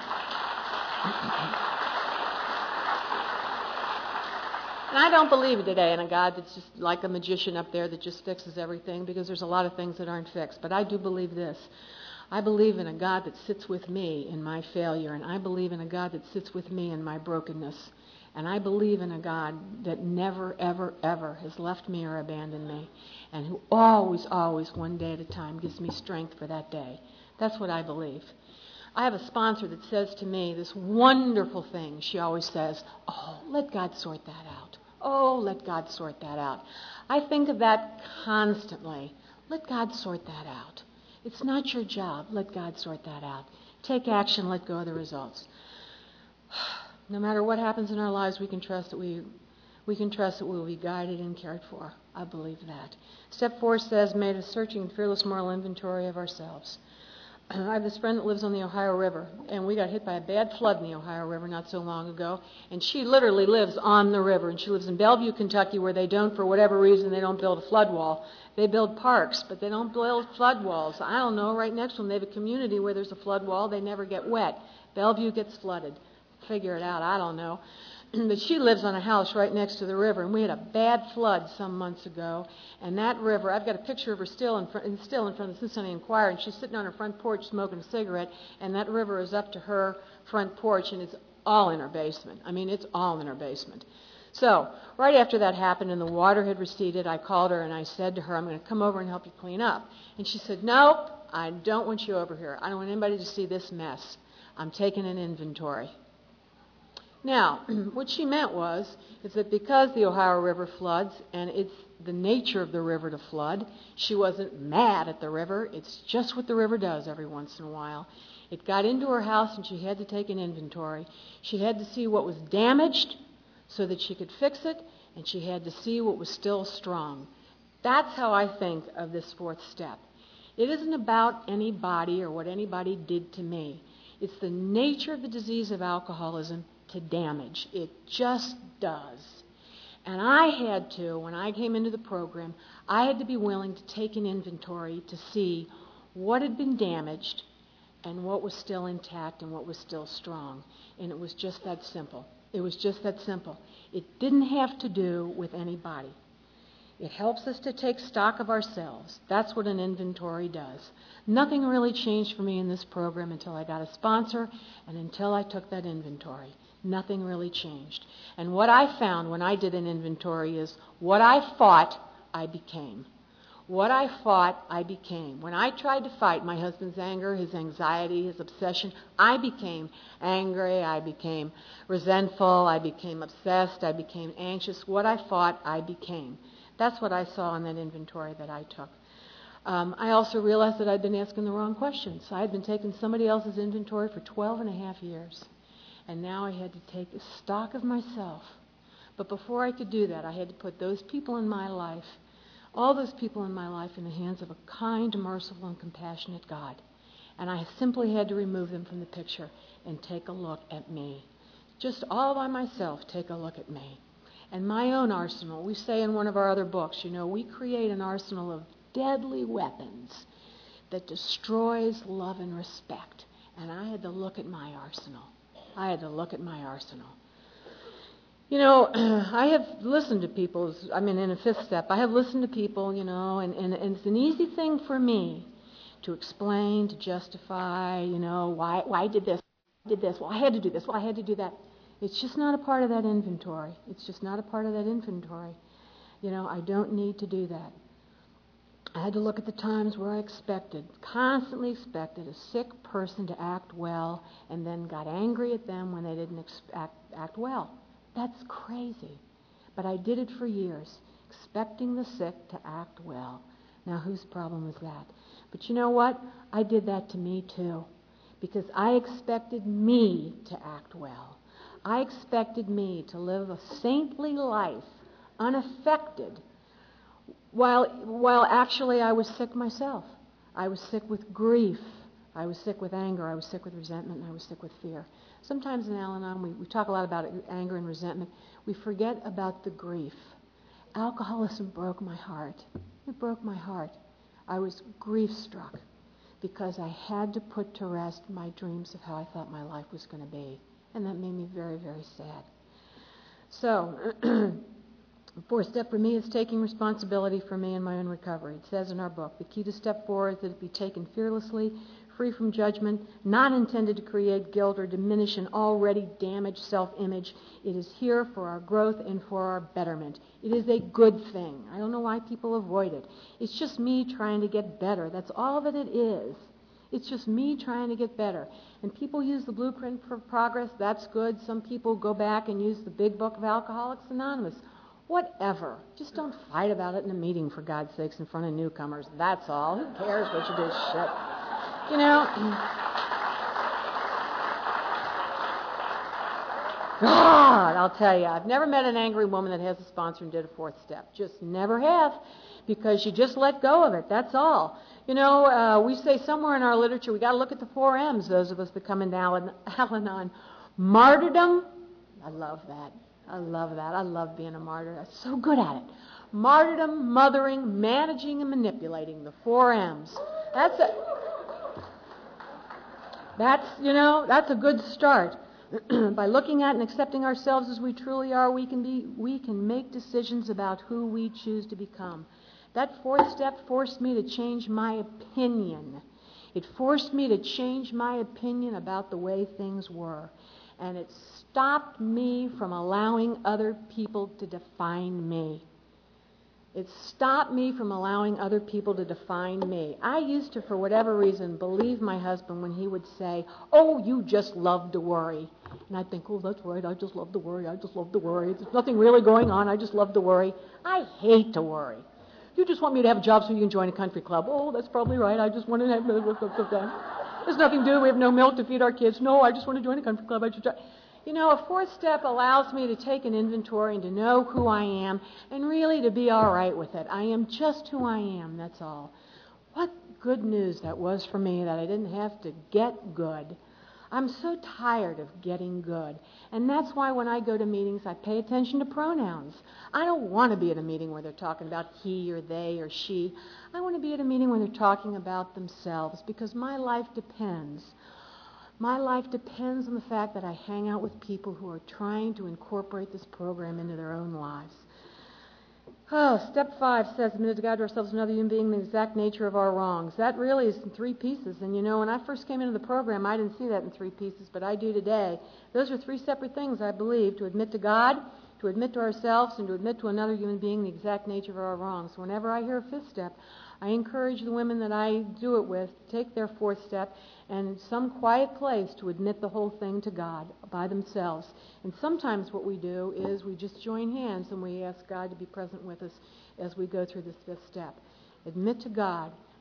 And I don't believe today in a God that's just like a magician up there that just fixes everything, because there's a lot of things that aren't fixed. But I do believe this. I believe in a God that sits with me in my failure, and I believe in a God that sits with me in my brokenness. And I believe in a God that never, ever, ever has left me or abandoned me, and who always, always, one day at a time, gives me strength for that day. That's what I believe. I have a sponsor that says to me this wonderful thing. She always says, oh, let God sort that out. Oh, let God sort that out. I think of that constantly. Let God sort that out. It's not your job. Let God sort that out. Take action. Let go of the results. No matter what happens in our lives, we can trust that we we can trust that we will be guided and cared for. I believe that. Step four says, made a searching and fearless moral inventory of ourselves. I have this friend that lives on the Ohio River, and we got hit by a bad flood in the Ohio River not so long ago, and she literally lives on the river, and she lives in Bellevue, Kentucky, where they don't, for whatever reason, they don't build a flood wall. They build parks, but they don't build flood walls. I don't know, right next to them, they have a community where there's a flood wall. They never get wet. Bellevue gets flooded. Figure it out, I don't know. But she lives on a house right next to the river, and we had a bad flood some months ago, and that river, I've got a picture of her still in front, still in front of the Cincinnati Enquirer, and she's sitting on her front porch smoking a cigarette, and that river is up to her front porch, and it's all in her basement. I mean, it's all in her basement. So, right after that happened and the water had receded, I called her and I said to her, I'm going to come over and help you clean up. And she said, no, I don't want you over here. I don't want anybody to see this mess. I'm taking an inventory. Now, what she meant was is that because the Ohio River floods, and it's the nature of the river to flood, she wasn't mad at the river. It's just what the river does every once in a while. It got into her house, and she had to take an inventory. She had to see what was damaged so that she could fix it, and she had to see what was still strong. That's how I think of this fourth step. It isn't about anybody or what anybody did to me. It's the nature of the disease of alcoholism to damage. It just does. And I had to, when I came into the program, I had to be willing to take an inventory to see what had been damaged and what was still intact and what was still strong. And it was just that simple. It was just that simple. It didn't have to do with anybody. It helps us to take stock of ourselves. That's what an inventory does. Nothing really changed for me in this program until I got a sponsor and until I took that inventory. Nothing really changed. And what I found when I did an inventory is what I fought, I became. What I fought, I became. When I tried to fight my husband's anger, his anxiety, his obsession, I became angry, I became resentful, I became obsessed, I became anxious. What I fought, I became. That's what I saw in that inventory that I took. Um, I also realized that I'd been asking the wrong questions. I had been taking somebody else's inventory for twelve and a half years, and now I had to take stock of myself. But before I could do that, I had to put those people in my life, all those people in my life, in the hands of a kind, merciful, and compassionate God. And I simply had to remove them from the picture and take a look at me. Just all by myself, take a look at me. And my own arsenal. We say in one of our other books, you know, we create an arsenal of deadly weapons that destroys love and respect. And I had to look at my arsenal. I had to look at my arsenal. You know, I have listened to people, I mean, in a fifth step, I have listened to people, you know, and, and, and it's an easy thing for me to explain, to justify, you know, why why I did this, did this, well, I had to do this, well, I had to do that. It's just not a part of that inventory. It's just not a part of that inventory. You know, I don't need to do that. I had to look at the times where I expected, constantly expected a sick person to act well and then got angry at them when they didn't ex- act, act well. That's crazy. But I did it for years, expecting the sick to act well. Now, whose problem is that? But you know what? I did that to me too, because I expected me to act well. I expected me to live a saintly life, unaffected, while, while actually I was sick myself. I was sick with grief. I was sick with anger. I was sick with resentment. And I was sick with fear. Sometimes in Al-Anon, we, we talk a lot about anger and resentment. We forget about the grief. Alcoholism broke my heart. It broke my heart. I was grief-struck because I had to put to rest my dreams of how I thought my life was going to be. And that made me very, very sad. So, the fourth step for me is taking responsibility for me and my own recovery. It says in our book, the key to step four is that it be taken fearlessly, free from judgment, not intended to create guilt or diminish an already damaged self-image. It is here for our growth and for our betterment. It is a good thing. I don't know why people avoid it. It's just me trying to get better. That's all that it is. It's just me trying to get better. And people use the blueprint for progress. That's good. Some people go back and use the big book of Alcoholics Anonymous. Whatever. Just don't fight about it in a meeting, for God's sakes, in front of newcomers. That's all. Who cares what you do? Shit. You know, God, I'll tell you, I've never met an angry woman that has a sponsor and did a fourth step. Just never have, because you just let go of it. That's all. You know, uh, we say somewhere in our literature, we got to look at the four M's, those of us that come into Al-Anon. Martyrdom, I love that. I love that. I love being a martyr. I'm so good at it. Martyrdom, mothering, managing, and manipulating, the four M's. That's it. That's, you know, that's a good start. By looking at and accepting ourselves as we truly are, we can be, we can make decisions about who we choose to become. That fourth step forced me to change my opinion. It forced me to change my opinion about the way things were. And it stopped me from allowing other people to define me. It stopped me from allowing other people to define me. I used to, for whatever reason, believe my husband when he would say, oh, you just love to worry. And I'd think, oh, that's right, I just love to worry, I just love to worry. There's nothing really going on, I just love to worry. I hate to worry. You just want me to have a job so you can join a country club. Oh, that's probably right, I just want to have... There's nothing to do, we have no milk to feed our kids. No, I just want to join a country club. I just... You know, a fourth step allows me to take an inventory and to know who I am and really to be all right with it. I am just who I am, that's all. What good news that was for me that I didn't have to get good. I'm so tired of getting good. And that's why when I go to meetings, I pay attention to pronouns. I don't want to be at a meeting where they're talking about he or they or she. I want to be at a meeting where they're talking about themselves, because my life depends. My life depends on the fact that I hang out with people who are trying to incorporate this program into their own lives. Oh, step five says, admit to God, to ourselves, another human being, the exact nature of our wrongs. That really is in three pieces. And you know, when I first came into the program, I didn't see that in three pieces, but I do today. Those are three separate things, I believe: to admit to God, to admit to ourselves, and to admit to another human being the exact nature of our wrongs. Whenever I hear a fifth step, I encourage the women that I do it with to take their fourth step and in some quiet place to admit the whole thing to God by themselves. And sometimes what we do is we just join hands and we ask God to be present with us as we go through this fifth step. Admit to God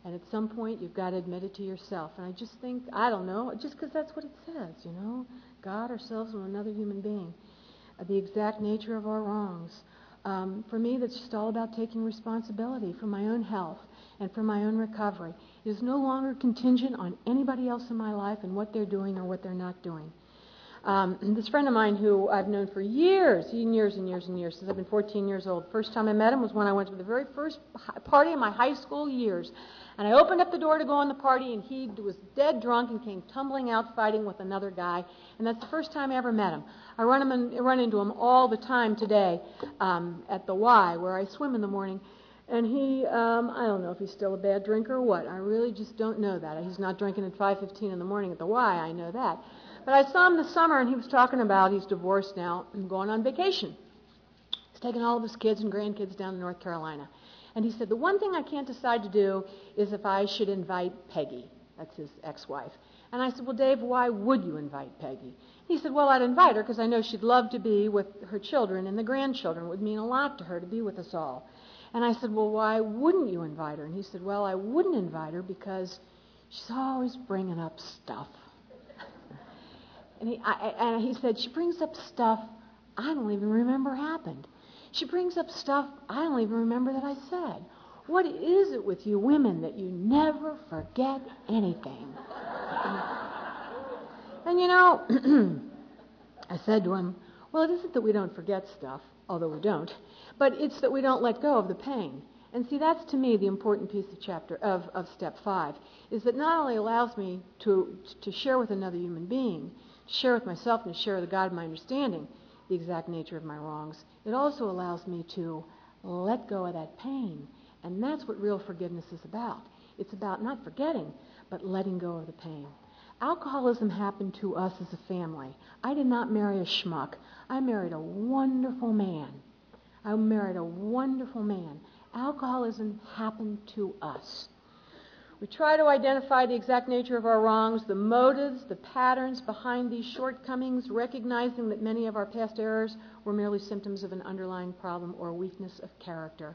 And at some point, you've got to admit it to yourself. And I just think, I don't know, just because that's what it says, you know, God, ourselves, and another human being. Uh, the exact nature of our wrongs. Um, for me, that's just all about taking responsibility for my own health and for my own recovery. It is no longer contingent on anybody else in my life and what they're doing or what they're not doing. Um, this friend of mine who I've known for years, and years and years and years, since I've been fourteen years old. First time I met him was when I went to the very first party in my high school years. And I opened up the door to go on the party, and he was dead drunk and came tumbling out fighting with another guy. And that's the first time I ever met him. I run, him in, run into him all the time today um, at the Y, where I swim in the morning. And he, um, I don't know if he's still a bad drinker or what. I really just don't know that. He's not drinking at five fifteen in the morning at the Y, I know that. But I saw him this summer, and he was talking about, he's divorced now, and going on vacation. He's taking all of his kids and grandkids down to North Carolina. And he said, the one thing I can't decide to do is if I should invite Peggy. That's his ex-wife. And I said, well, Dave, why would you invite Peggy? He said, well, I'd invite her because I know she'd love to be with her children and the grandchildren. It would mean a lot to her to be with us all. And I said, well, why wouldn't you invite her? And he said, well, I wouldn't invite her because she's always bringing up stuff. And he, I, and he said, she brings up stuff I don't even remember happened. She brings up stuff I don't even remember that I said. What is it with you women that you never forget anything? And you know, I said to him, well, it isn't that we don't forget stuff, although we don't, but it's that we don't let go of the pain. And see, that's to me the important piece of chapter of, of step five, is that not only allows me to to share with another human being, to share with myself and to share with the God of my understanding the exact nature of my wrongs, it also allows me to let go of that pain. And that's what real forgiveness is about. It's about not forgetting, but letting go of the pain. Alcoholism happened to us as a family. I did not marry a schmuck. I married a wonderful man. I married a wonderful man. Alcoholism happened to us. We try to identify the exact nature of our wrongs, the motives, the patterns behind these shortcomings, recognizing that many of our past errors were merely symptoms of an underlying problem or weakness of character.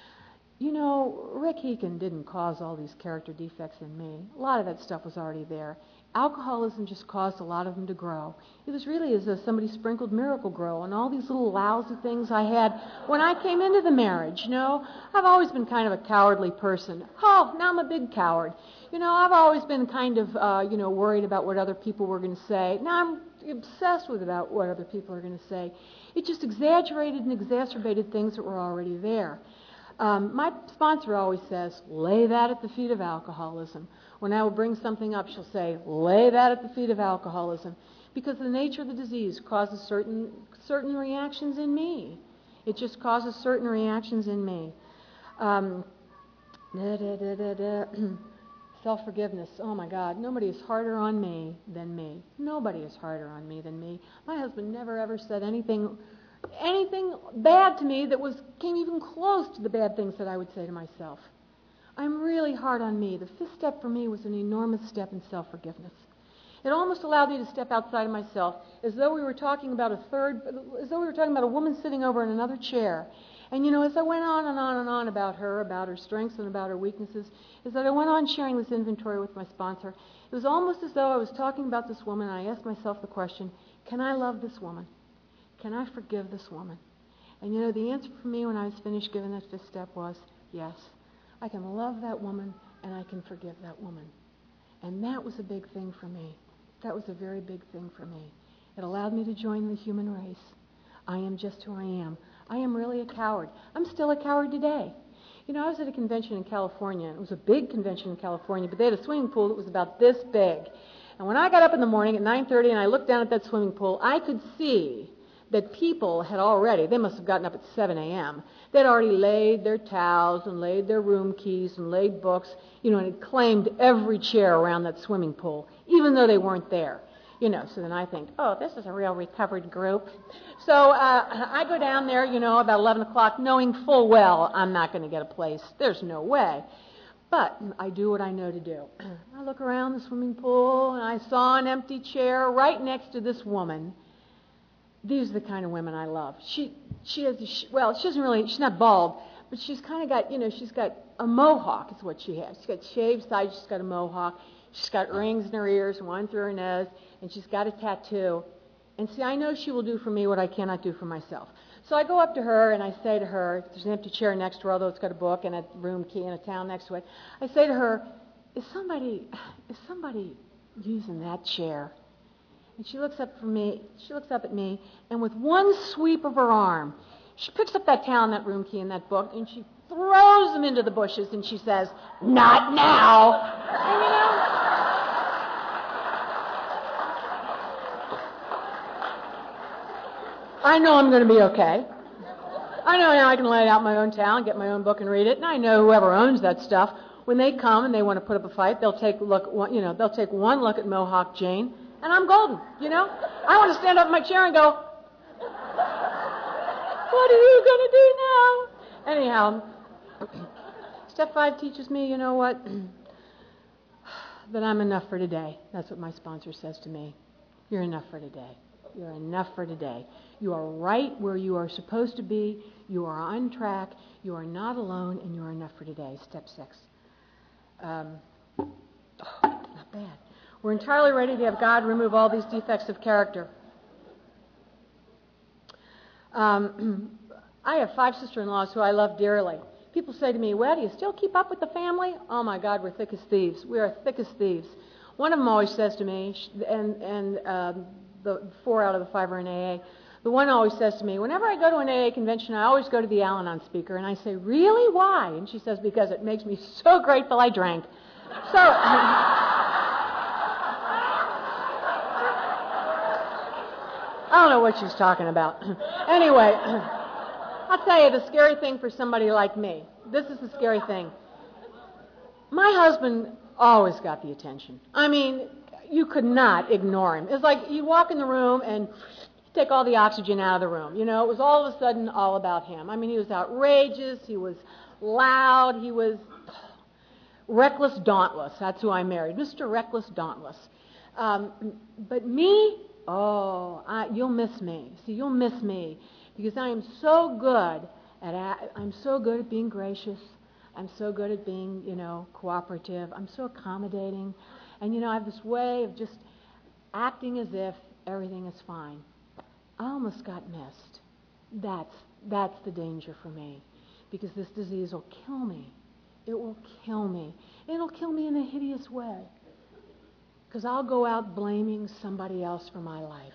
You know, Rick Heekin didn't cause all these character defects in me. A lot of that stuff was already there. Alcoholism just caused a lot of them to grow. It was really as though somebody sprinkled Miracle-Gro on all these little lousy things I had when I came into the marriage, you know. I've always been kind of a cowardly person. Oh, now I'm a big coward. You know, I've always been kind of, uh, you know, worried about what other people were going to say. Now I'm obsessed with about what other people are going to say. It just exaggerated and exacerbated things that were already there. Um, my sponsor always says, lay that at the feet of alcoholism. When I will bring something up, she'll say, lay that at the feet of alcoholism. Because the nature of the disease causes certain certain reactions in me. It just causes certain reactions in me. Um, da, da, da, da, da. Self-forgiveness. Oh, my God. Nobody is harder on me than me. Nobody is harder on me than me. My husband never, ever said anything anything bad to me that was came even close to the bad things that I would say to myself. I'm really hard on me. The fifth step for me was an enormous step in self-forgiveness. It almost allowed me to step outside of myself, as though we were talking about a third, as though we were talking about a woman sitting over in another chair. And, you know, as I went on and on and on about her, about her strengths and about her weaknesses, as I went on sharing this inventory with my sponsor, it was almost as though I was talking about this woman, and I asked myself the question, can I love this woman? Can I forgive this woman? And, you know, the answer for me when I was finished giving that fifth step was, yes. I can love that woman, and I can forgive that woman. And that was a big thing for me. That was a very big thing for me. It allowed me to join the human race. I am just who I am. I am really a coward. I'm still a coward today. You know, I was at a convention in California. It was a big convention in California, but they had a swimming pool that was about this big. And when I got up in the morning at nine thirty and I looked down at that swimming pool, I could see that people had already, they must have gotten up at seven a.m., they'd already laid their towels and laid their room keys and laid books, you know, and had claimed every chair around that swimming pool, even though they weren't there. You know, so then I think, oh, this is a real recovered group. So uh, I go down there, you know, about eleven o'clock, knowing full well I'm not going to get a place. There's no way. But I do what I know to do. I look around the swimming pool, and I saw an empty chair right next to this woman. These are the kind of women I love. She, she has, a, well, she doesn't really, she's not bald, but she's kind of got, you know, she's got a mohawk is what she has. She's got shaved sides, she's got a mohawk, she's got rings in her ears, one through her nose, and she's got a tattoo. And see, I know she will do for me what I cannot do for myself. So I go up to her and I say to her, there's an empty chair next to her, although it's got a book and a room key and a towel next to it. I say to her, is somebody, is somebody using that chair? And she looks up for me, she looks up at me, and with one sweep of her arm, she picks up that towel and that room key and that book, and she throws them into the bushes, and she says, not now. And you know, I know I'm going to be okay. I know now I can lay out my own towel and get my own book and read it, and I know whoever owns that stuff, when they come and they want to put up a fight, they'll take a look, you know, they'll take one look at Mohawk Jane, and I'm golden, you know? I want to stand up in my chair and go, what are you going to do now? Anyhow, step five teaches me, you know what? That I'm enough for today. That's what my sponsor says to me. You're enough for today. You're enough for today. You are right where you are supposed to be. You are on track. You are not alone, and you are enough for today. Step six. Um, oh, not bad. We're entirely ready to have God remove all these defects of character. Um, I have five sister-in-laws who I love dearly. People say to me, well, do you still keep up with the family? Oh, my God, we're thick as thieves. We are thick as thieves. One of them always says to me, and, and um, the four out of the five are in A A, the one always says to me, whenever I go to an A A convention, I always go to the Al-Anon speaker. And I say, really? Why? And she says, because it makes me so grateful I drank. So... I don't know what she's talking about. Anyway, I'll tell you the scary thing for somebody like me. This is the scary thing. My husband always got the attention. I mean, you could not ignore him. It's like you walk in the room and take all the oxygen out of the room. You know, it was all of a sudden all about him. I mean, he was outrageous. He was loud. He was reckless, dauntless. That's who I married, Mister Reckless, Dauntless. Um, but me... Oh, I, you'll miss me. See, you'll miss me because I am so good at, I'm so good at being gracious. I'm so good at being, you know, cooperative. I'm so accommodating. And, you know, I have this way of just acting as if everything is fine. I almost got missed. That's, that's the danger for me because this disease will kill me. It will kill me. It'll kill me in a hideous way. Because I'll go out blaming somebody else for my life.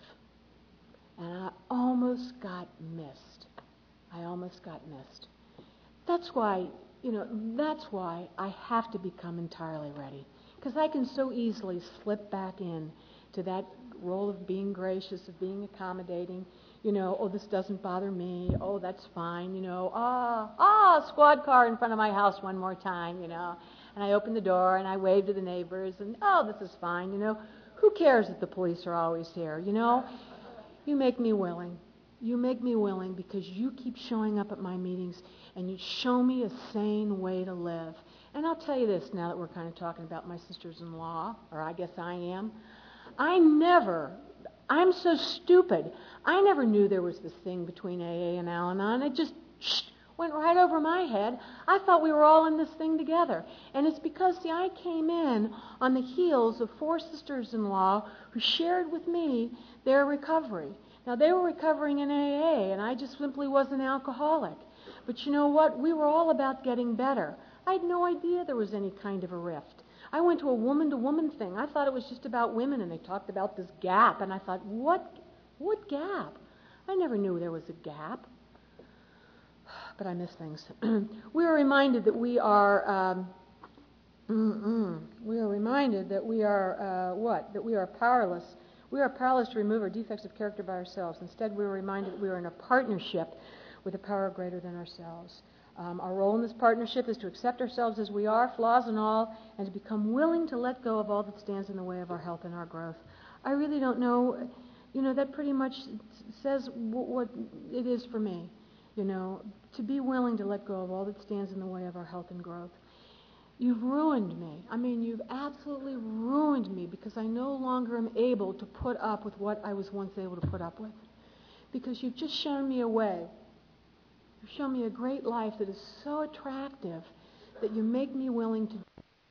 And I almost got missed. I almost got missed. That's why, you know, that's why I have to become entirely ready. Because I can so easily slip back in to that role of being gracious, of being accommodating. You know, oh, this doesn't bother me. Oh, that's fine. You know, ah, ah, squad car in front of my house one more time, you know. And I open the door and I wave to the neighbors and, oh, this is fine, you know. Who cares if the police are always here, you know? You make me willing. You make me willing because you keep showing up at my meetings and you show me a sane way to live. And I'll tell you this now that we're kind of talking about my sisters-in-law, or I guess I am. I never, I'm so stupid. I never knew there was this thing between A A and Al-Anon. It just shh, went right over my head. I thought we were all in this thing together. And it's because, see, I came in on the heels of four sisters-in-law who shared with me their recovery. Now, they were recovering in A A, and I just simply was an alcoholic. But you know what? We were all about getting better. I had no idea there was any kind of a rift. I went to a woman-to-woman thing. I thought it was just about women, and they talked about this gap. And I thought, what, what gap? I never knew there was a gap. But I miss things. We are reminded that we are, um, mm-mm, we are reminded that we are, uh, what? That we are powerless. We are powerless to remove our defects of character by ourselves. Instead, we are reminded that we are in a partnership with a power greater than ourselves. Um, our role in this partnership is to accept ourselves as we are, flaws and all, and to become willing to let go of all that stands in the way of our health and our growth. I really don't know, you know, that pretty much says w- what it is for me, you know, to be willing to let go of all that stands in the way of our health and growth. You've ruined me. I mean, you've absolutely ruined me because I no longer am able to put up with what I was once able to put up with. Because you've just shown me a way You've shown me a great life that is so attractive that you make me willing to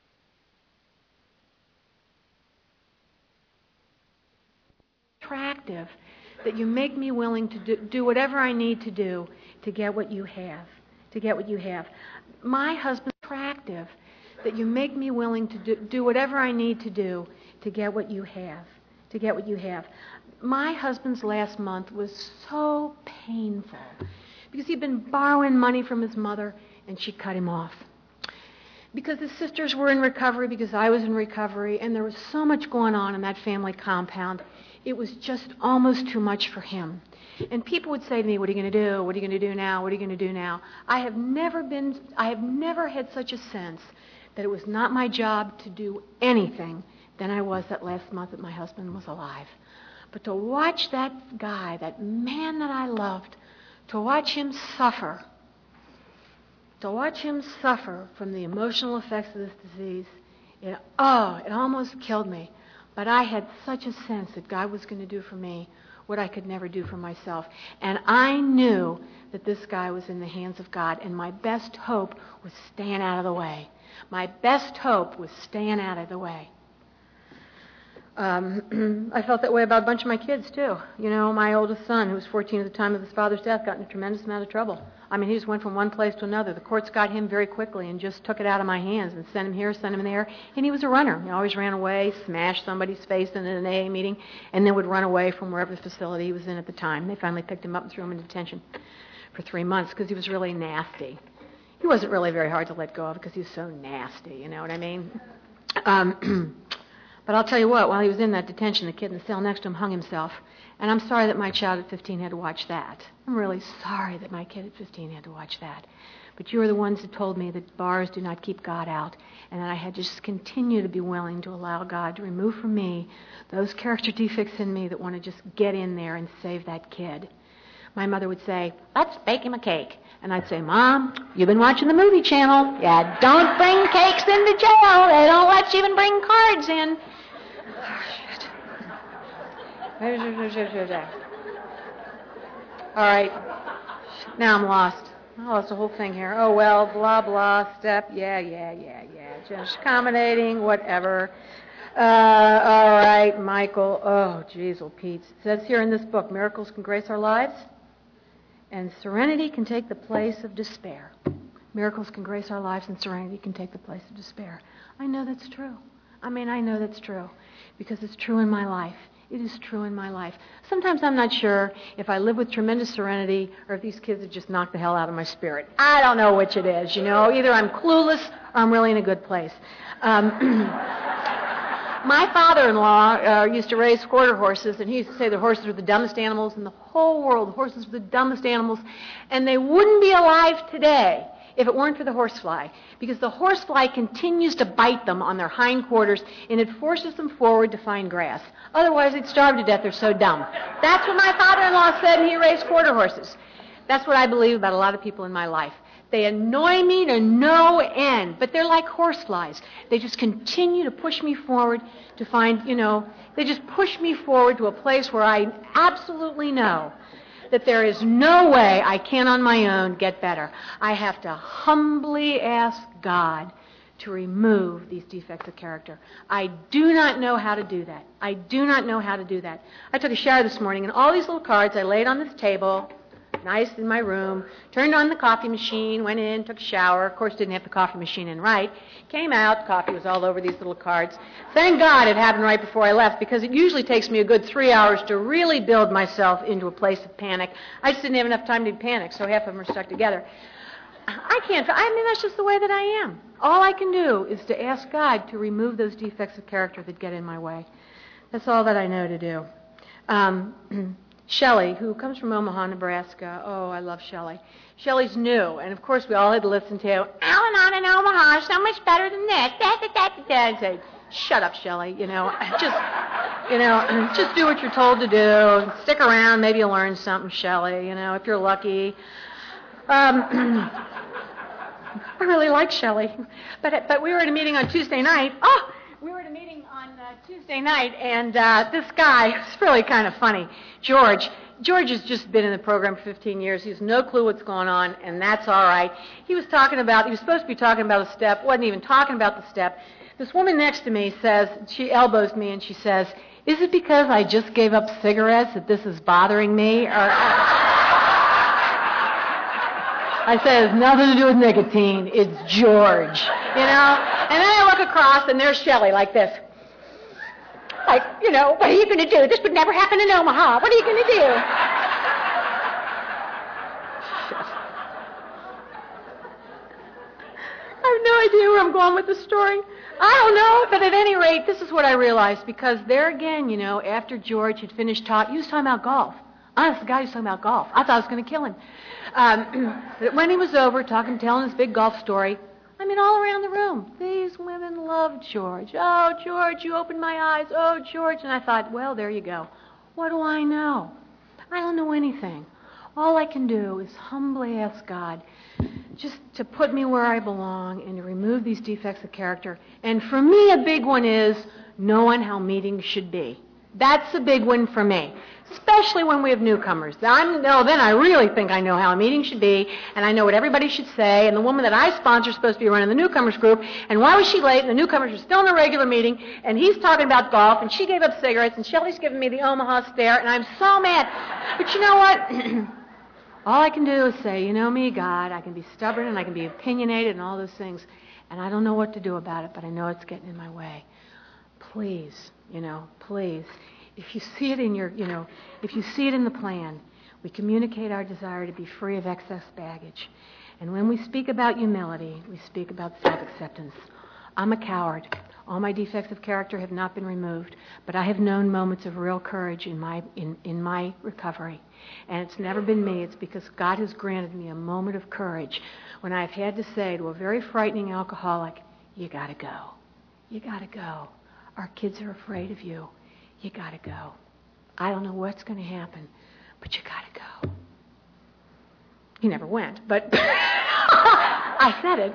attractive that you make me willing to do, do whatever I need to do to get what you have, to get what you have. My husband's attractive that you make me willing to do, do whatever I need to do to get what you have, to get what you have. My husband's last month was so painful because he'd been borrowing money from his mother and she cut him off. Because his sisters were in recovery, because I was in recovery, and there was so much going on in that family compound, it was just almost too much for him. And people would say to me, what are you going to do? What are you going to do now? What are you going to do now? I have never been, I have never had such a sense that it was not my job to do anything than I was that last month that my husband was alive. But to watch that guy, that man that I loved, to watch him suffer, to watch him suffer from the emotional effects of this disease, it, oh, it almost killed me. But I had such a sense that God was going to do for me what I could never do for myself. And I knew that this guy was in the hands of God, and my best hope was staying out of the way. My best hope was staying out of the way. Um, I felt that way about a bunch of my kids, too. You know, my oldest son, who was fourteen at the time of his father's death, got in a tremendous amount of trouble. I mean, he just went from one place to another. The courts got him very quickly and just took it out of my hands and sent him here, sent him there. And he was a runner. He always ran away, smashed somebody's face in an A A meeting, and then would run away from wherever facility he was in at the time. They finally picked him up and threw him in detention for three months because he was really nasty. He wasn't really very hard to let go of because he was so nasty, you know what I mean? Um, but I'll tell you what, while he was in that detention, the kid in the cell next to him hung himself. And I'm sorry that my child at fifteen had to watch that. I'm really sorry that my kid at fifteen had to watch that. But you are the ones that told me that bars do not keep God out, and that I had to just continue to be willing to allow God to remove from me those character defects in me that want to just get in there and save that kid. My mother would say, let's bake him a cake. And I'd say, Mom, you've been watching the movie channel. Yeah, don't bring cakes into jail. They don't let you even bring cards in. Oh, shit. All right. Now I'm lost. I lost the whole thing here. Oh, well, blah, blah, step. Yeah, yeah, yeah, yeah. Just accommodating, whatever. Uh, all right, Michael. Oh, jeez, well, Pete. It says here in this book, miracles can grace our lives, and serenity can take the place of despair. Miracles can grace our lives, and serenity can take the place of despair. I know that's true. I mean, I know that's true because it's true in my life. It is true in my life. Sometimes I'm not sure if I live with tremendous serenity or if these kids have just knocked the hell out of my spirit. I don't know which it is, you know. Either I'm clueless or I'm really in a good place. Um, my father-in-law uh, used to raise quarter horses, and he used to say the horses were the dumbest animals in the whole world. The horses were the dumbest animals, and they wouldn't be alive today if it weren't for the horsefly, because the horsefly continues to bite them on their hindquarters, and it forces them forward to find grass. Otherwise, they'd starve to death. They're so dumb. That's what my father-in-law said, and he raised quarter horses. That's what I believe about a lot of people in my life. They annoy me to no end, but they're like horseflies. They just continue to push me forward to find, you know, they just push me forward to a place where I absolutely know that there is no way I can on my own get better. I have to humbly ask God to remove these defects of character. I do not know how to do that. I do not know how to do that. I took a shower this morning, and all these little cards I laid on this table, nice in my room, turned on the coffee machine, went in, took a shower. Of course, didn't have the coffee machine in right. Came out, coffee was all over these little cards. Thank God it happened right before I left, because it usually takes me a good three hours to really build myself into a place of panic. I just didn't have enough time to panic, so half of them are stuck together. I can't, I mean, that's just the way that I am. All I can do is to ask God to remove those defects of character that get in my way. That's all that I know to do. Um, Shelley, who comes from Omaha, Nebraska. Oh, I love Shelley. Shelley's new, and of course we all had to listen to Al-Anon in Omaha, so much better than this. Da, da, da, da, da. And say, shut up, Shelley. You know, just, you know, just do what you're told to do. Stick around, maybe you'll learn something, Shelley. You know, if you're lucky. Um, I really like Shelley, but but we were at a meeting on Tuesday night. Oh, we were at a meeting on uh, Tuesday night, and uh, this guy, it's really kind of funny, George. George has just been in the program for fifteen years. He has no clue what's going on, and that's all right. He was talking about, he was supposed to be talking about a step, wasn't even talking about the step. This woman next to me says, she elbows me and she says, "Is it because I just gave up cigarettes that this is bothering me?" Or, I said, "It's nothing to do with nicotine. It's George." You know? And then I look across and there's Shelley like this. Like, you know, what are you going to do? This would never happen in Omaha. What are you going to do? I have no idea where I'm going with the story. I don't know, but at any rate, this is what I realized, because there again, you know, after George had finished talking, he was talking about golf. Honest, the guy was talking about golf. I thought I was going to kill him. Um, but when he was over, talking, telling his big golf story, I mean, all around the room, these women loved George. "Oh, George, you opened my eyes. Oh, George." And I thought, well, there you go. What do I know? I don't know anything. All I can do is humbly ask God just to put me where I belong and to remove these defects of character. And for me, a big one is knowing how meetings should be. That's a big one for me, especially when we have newcomers. I'm, no, then I really think I know how a meeting should be, and I know what everybody should say, and the woman that I sponsor is supposed to be running the newcomers group, and why was she late, and the newcomers are still in a regular meeting, and he's talking about golf, and she gave up cigarettes, and Shelley's giving me the Omaha stare, and I'm so mad. But you know what? All I can do is say, you know me, God, I can be stubborn, and I can be opinionated, and all those things, and I don't know what to do about it, but I know it's getting in my way. Please, you know, please, if you see it in your, you know, if you see it in the plan, we communicate our desire to be free of excess baggage. And when we speak about humility, we speak about self-acceptance. I'm a coward. All my defects of character have not been removed, but I have known moments of real courage in my, in, in my recovery. And it's never been me. It's because God has granted me a moment of courage when I've had to say to a very frightening alcoholic, "You got to go. You got to go. Our kids are afraid of you. You got to go. I don't know what's going to happen, but you got to go." He never went, but I said it.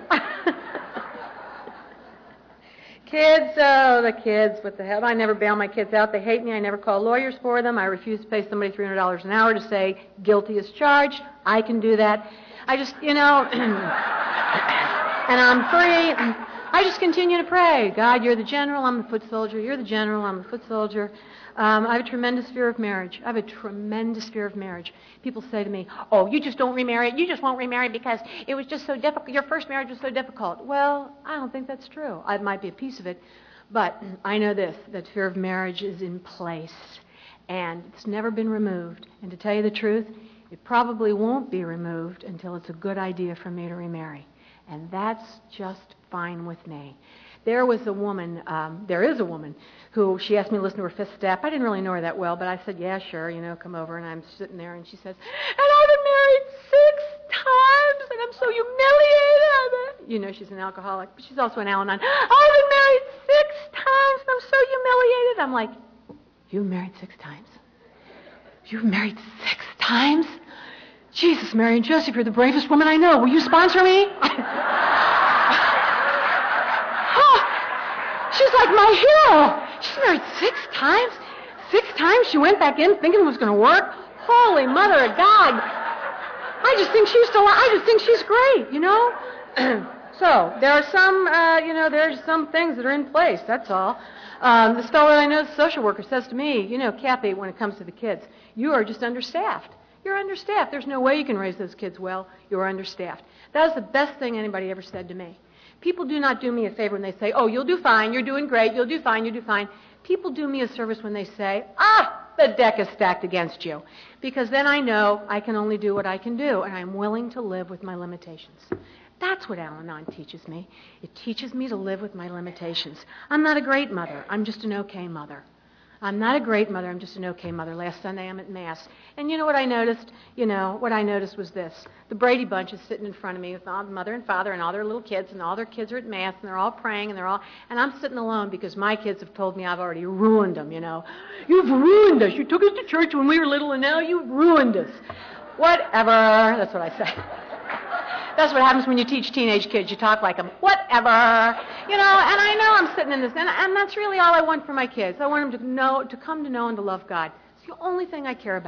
Kids, oh, the kids, what the hell? I never bail my kids out. They hate me. I never call lawyers for them. I refuse to pay somebody three hundred dollars an hour to say guilty as charged. I can do that. I just, you know, and I'm free. I just continue to pray. God, you're the general, I'm the foot soldier. You're the general, I'm the foot soldier. Um, I have a tremendous fear of marriage. I have a tremendous fear of marriage. People say to me, "Oh, you just don't remarry. You just won't remarry because it was just so difficult. Your first marriage was so difficult." Well, I don't think that's true. It might be a piece of it. But I know this, that fear of marriage is in place. And it's never been removed. And to tell you the truth, it probably won't be removed until it's a good idea for me to remarry. And that's just fine with me. There was a woman, um, there is a woman, who she asked me to listen to her fifth step. I didn't really know her that well, but I said, "Yeah, sure, you know, come over." And I'm sitting there, and she says, "And I've been married six times, and I'm so humiliated." You know, she's an alcoholic, but she's also an Al-Anon. "I've been married six times, and I'm so humiliated." I'm like, "You've been married six times? You've been married six times? Jesus, Mary and Joseph, you're the bravest woman I know. Will you sponsor me?" She's like my hero. She's married six times. Six times she went back in thinking it was going to work. Holy Mother of God. I just think she's still, I just think she's great, you know. So there are some, uh, you know, there's some things that are in place. That's all. Um, this fellow that I know, the social worker, says to me, "You know, Kathy, when it comes to the kids, you are just understaffed. You're understaffed. There's no way you can raise those kids well. You're understaffed." That was the best thing anybody ever said to me. People do not do me a favor when they say, "Oh, you'll do fine, you're doing great, you'll do fine, you'll do fine." People do me a service when they say, "Ah, the deck is stacked against you." Because then I know I can only do what I can do, and I'm willing to live with my limitations. That's what Al-Anon teaches me. It teaches me to live with my limitations. I'm not a great mother. I'm just an okay mother. I'm not a great mother. I'm just an okay mother. Last Sunday I'm at Mass. And you know what I noticed? You know, what I noticed was this. The Brady bunch is sitting in front of me with all the mother and father and all their little kids, and all their kids are at Mass, and they're all praying, and they're all, and I'm sitting alone because my kids have told me I've already ruined them, you know. "You've ruined us. You took us to church when we were little, and now you've ruined us." Whatever. That's what I say. That's what happens when you teach teenage kids. You talk like them. Whatever. You know, and I know I'm sitting in this, and, and that's really all I want for my kids. I want them to know, to come to know and to love God. It's the only thing I care about.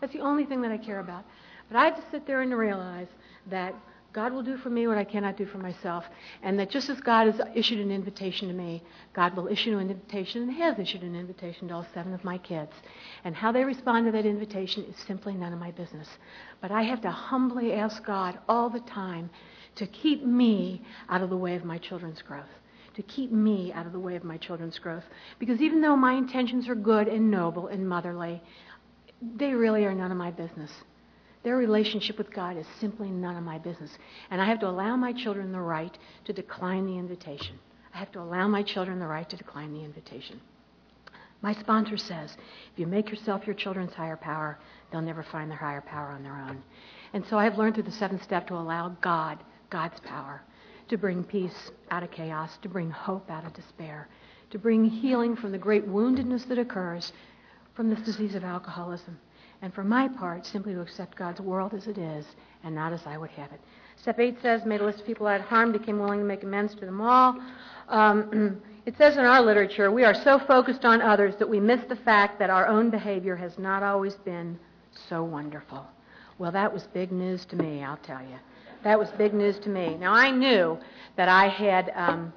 That's the only thing that I care about. But I have to sit there and realize that God will do for me what I cannot do for myself, and that just as God has issued an invitation to me, God will issue an invitation and has issued an invitation to all seven of my kids. And how they respond to that invitation is simply none of my business. But I have to humbly ask God all the time to keep me out of the way of my children's growth, to keep me out of the way of my children's growth. Because even though my intentions are good and noble and motherly, they really are none of my business. Their relationship with God is simply none of my business. And I have to allow my children the right to decline the invitation. I have to allow my children the right to decline the invitation. My sponsor says, if you make yourself your children's higher power, they'll never find their higher power on their own. And so I've learned through the seventh step to allow God, God's power, to bring peace out of chaos, to bring hope out of despair, to bring healing from the great woundedness that occurs from this disease of alcoholism. And for my part, simply to accept God's world as it is and not as I would have it. Step eight says, made a list of people I had harmed, became willing to make amends to them all. Um, it says in our literature, we are so focused on others that we miss the fact that our own behavior has not always been so wonderful. Well, that was big news to me, I'll tell you. That was big news to me. Now, I knew that I had... Um,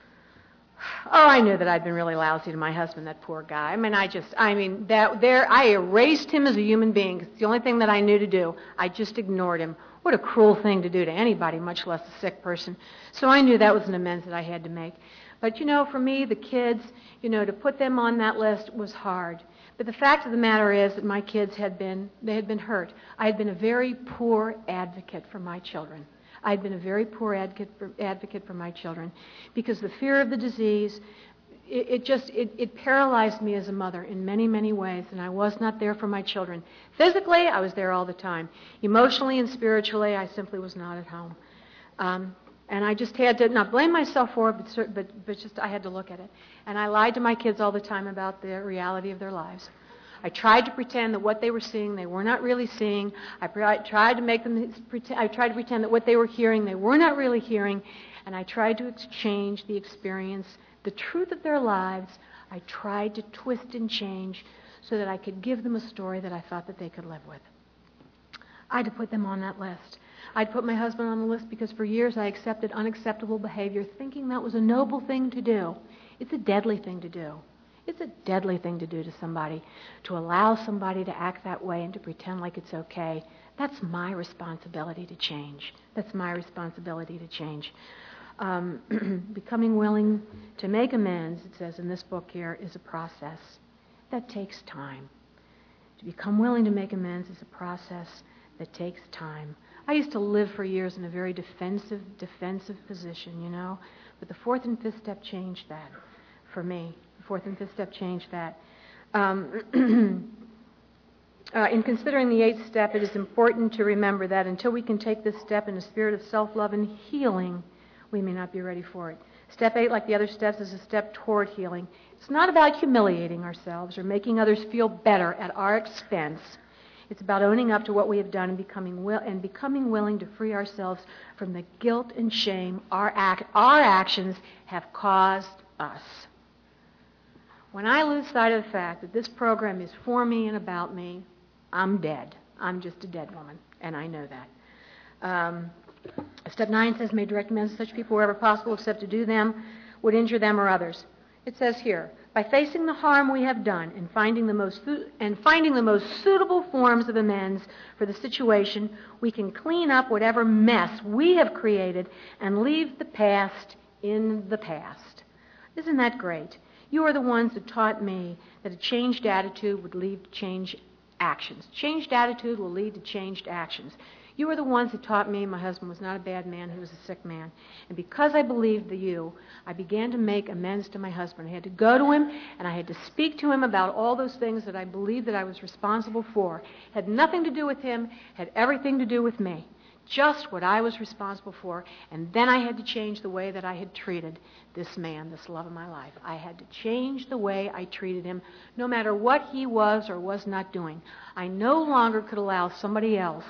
Oh, I knew that I'd been really lousy to my husband, that poor guy. I mean, I just, I mean, that there, I erased him as a human being. It's the only thing that I knew to do. I just ignored him. What a cruel thing to do to anybody, much less a sick person. So I knew that was an amends that I had to make. But, you know, for me, the kids, you know, to put them on that list was hard. But the fact of the matter is that my kids had been, they had been hurt. I had been a very poor advocate for my children. I'd been a very poor advocate for, advocate for my children because the fear of the disease, it, it just, it, it paralyzed me as a mother in many, many ways, and I was not there for my children. Physically, I was there all the time. Emotionally and spiritually, I simply was not at home. Um, and I just had to, not blame myself for it, but, but, but just I had to look at it. And I lied to my kids all the time about the reality of their lives. I tried to pretend that what they were seeing, they were not really seeing. I tried to make them pretend, I tried to pretend that what they were hearing, they were not really hearing. And I tried to exchange the experience, the truth of their lives. I tried to twist and change so that I could give them a story that I thought that they could live with. I had to put them on that list. I'd put my husband on the list because for years I accepted unacceptable behavior, thinking that was a noble thing to do. It's a deadly thing to do. It's a deadly thing to do to somebody, to allow somebody to act that way and to pretend like it's okay. That's my responsibility to change. That's my responsibility to change. Um, becoming willing to make amends, it says in this book here, is a process. That takes time. To become willing to make amends is a process that takes time. I used to live for years in a very defensive, defensive position, you know, but the fourth and fifth step changed that for me. Fourth and fifth step changed that. Um, uh, in considering the eighth step, it is important to remember that until we can take this step in a spirit of self-love and healing, we may not be ready for it. Step eight, like the other steps, is a step toward healing. It's not about humiliating ourselves or making others feel better at our expense. It's about owning up to what we have done and becoming will and becoming willing to free ourselves from the guilt and shame our act, our actions have caused us. When I lose sight of the fact that this program is for me and about me, I'm dead. I'm just a dead woman, and I know that. Um, step nine says, may direct amends to such people wherever possible, except to do them would injure them or others. It says here, by facing the harm we have done and finding the most and finding the most suitable forms of amends for the situation, we can clean up whatever mess we have created and leave the past in the past. Isn't that great? You are the ones that taught me that a changed attitude would lead to changed actions. Changed attitude will lead to changed actions. You are the ones that taught me my husband was not a bad man, he was a sick man. And because I believed the you, I began to make amends to my husband. I had to go to him, and I had to speak to him about all those things that I believed that I was responsible for. Had nothing to do with him, had everything to do with me. Just what I was responsible for, and then I had to change the way that I had treated this man, this love of my life. I had to change the way I treated him, no matter what he was or was not doing. I no longer could allow somebody else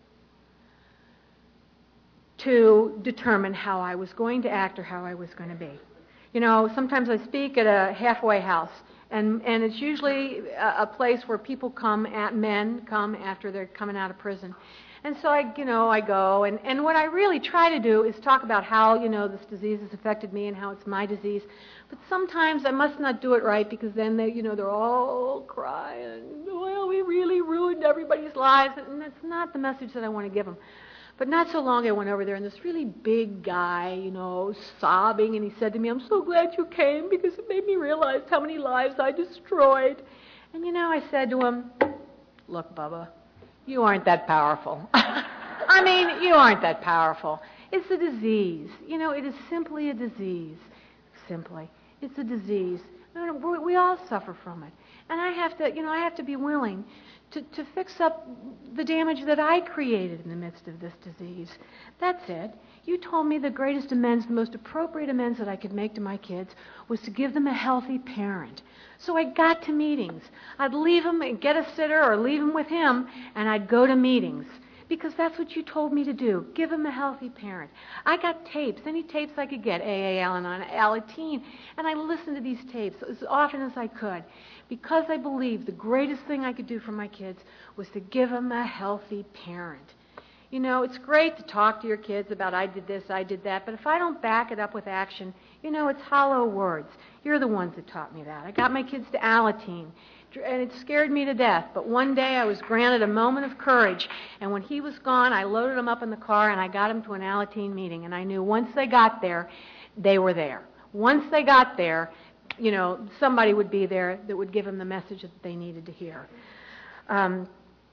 to determine how I was going to act or how I was going to be. You know, sometimes I speak at a halfway house, And, and it's usually a, a place where people come, at, men come after they're coming out of prison. And so I, you know, I go, and, and what I really try to do is talk about how, you know, this disease has affected me and how it's my disease. But sometimes I must not do it right because then they, you know, they're all crying. Well, we really ruined everybody's lives, and that's not the message that I want to give them. But not so long ago, I went over there, and this really big guy, you know, sobbing, and he said to me, "I'm so glad you came because it made me realize how many lives I destroyed." And, you know, I said to him, "Look, Bubba, you aren't that powerful." I mean, you aren't that powerful. It's a disease. You know, it is simply a disease. Simply. It's a disease. We all suffer from it. And I have to, you know, I have to be willing to, to fix up the damage that I created in the midst of this disease. That's it. You told me the greatest amends, the most appropriate amends that I could make to my kids was to give them a healthy parent. So I got to meetings. I'd leave them and get a sitter or leave them with him, and I'd go to meetings. Because that's what you told me to do. Give them a healthy parent. I got tapes, any tapes I could get, A A, Al-Anon, Alateen, and I listened to these tapes as often as I could because I believed the greatest thing I could do for my kids was to give them a healthy parent. You know, it's great to talk to your kids about I did this, I did that, but if I don't back it up with action, you know, it's hollow words. You're the ones that taught me that. I got my kids to Alateen. And it scared me to death. But one day I was granted a moment of courage. And when he was gone, I loaded them up in the car and I got them to an Alateen meeting. And I knew once they got there, they were there. Once they got there, you know, somebody would be there that would give them the message that they needed to hear. Um,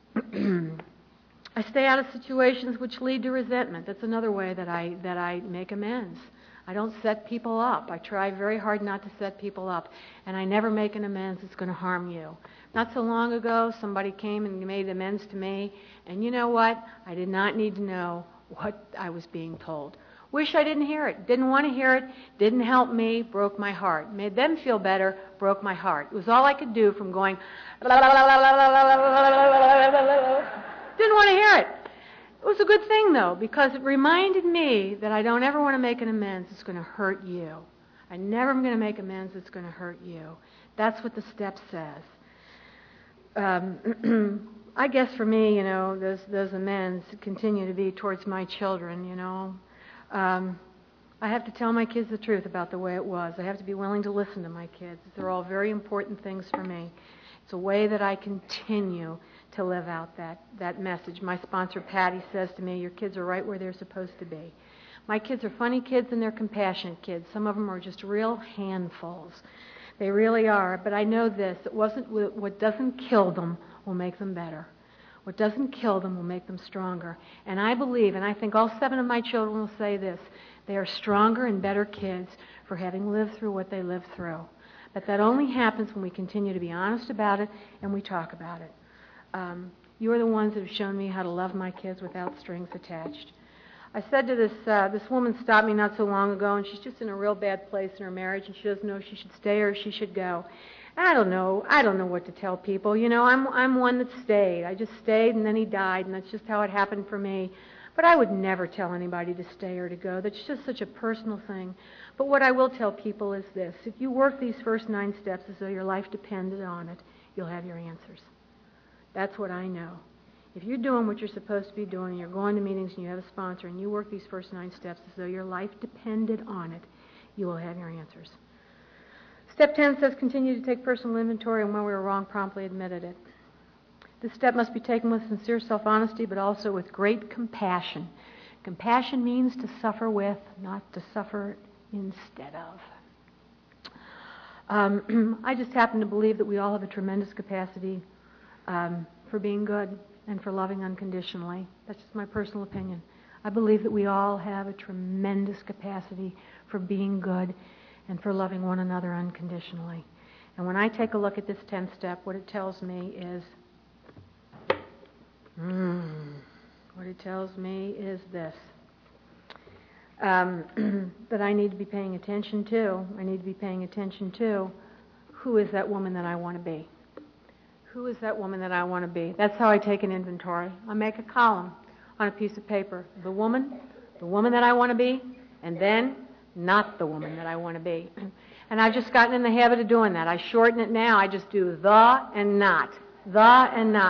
I stay out of situations which lead to resentment. That's another way that I that I make amends. I don't set people up. I try very hard not to set people up. And I never make an amends that's going to harm you. Not so long ago, somebody came and made amends to me. And you know what? I did not need to know what I was being told. Wish I didn't hear it. Didn't want to hear it. Didn't help me. Broke my heart. Made them feel better. Broke my heart. It was all I could do from going, didn't want to hear it. It was a good thing, though, because it reminded me that I don't ever want to make an amends that's going to hurt you. I never am going to make amends that's going to hurt you. That's what the step says. Um, I guess for me, you know, those those amends continue to be towards my children, you know. Um, I have to tell my kids the truth about the way it was. I have to be willing to listen to my kids. They're all very important things for me. It's a way that I continue to live out that, that message. My sponsor, Patty, says to me, your kids are right where they're supposed to be. My kids are funny kids and they're compassionate kids. Some of them are just real handfuls. They really are. But I know this. It wasn't what doesn't kill them will make them better. What doesn't kill them will make them stronger. And I believe, and I think all seven of my children will say this, they are stronger and better kids for having lived through what they lived through. But that only happens when we continue to be honest about it and we talk about it. Um, you are the ones that have shown me how to love my kids without strings attached. I said to this uh, this woman stopped me not so long ago, and she's just in a real bad place in her marriage, and she doesn't know if she should stay or if she should go. I don't know. I don't know what to tell people. You know, I'm I'm one that stayed. I just stayed, and then he died, and that's just how it happened for me. But I would never tell anybody to stay or to go. That's just such a personal thing. But what I will tell people is this. If you work these first nine steps as though your life depended on it, you'll have your answers. That's what I know. If you're doing what you're supposed to be doing, and you're going to meetings and you have a sponsor, and you work these first nine steps as though your life depended on it, you will have your answers. Step ten says continue to take personal inventory, and when we were wrong, promptly admitted it. This step must be taken with sincere self-honesty, but also with great compassion. Compassion means to suffer with, not to suffer instead of. Um, I just happen to believe that we all have a tremendous capacity um, for being good and for loving unconditionally. That's just my personal opinion. I believe that we all have a tremendous capacity for being good and for loving one another unconditionally. And when I take a look at this tenth step, what it tells me is, mm, what it tells me is this. Um, that I need to be paying attention to. I need to be paying attention to who is that woman that I want to be. Who is that woman that I want to be? That's how I take an inventory. I make a column on a piece of paper. The woman, the woman that I want to be, and then not the woman that I want to be. And I've just gotten in the habit of doing that. I shorten it now. I just do the and not. The and not.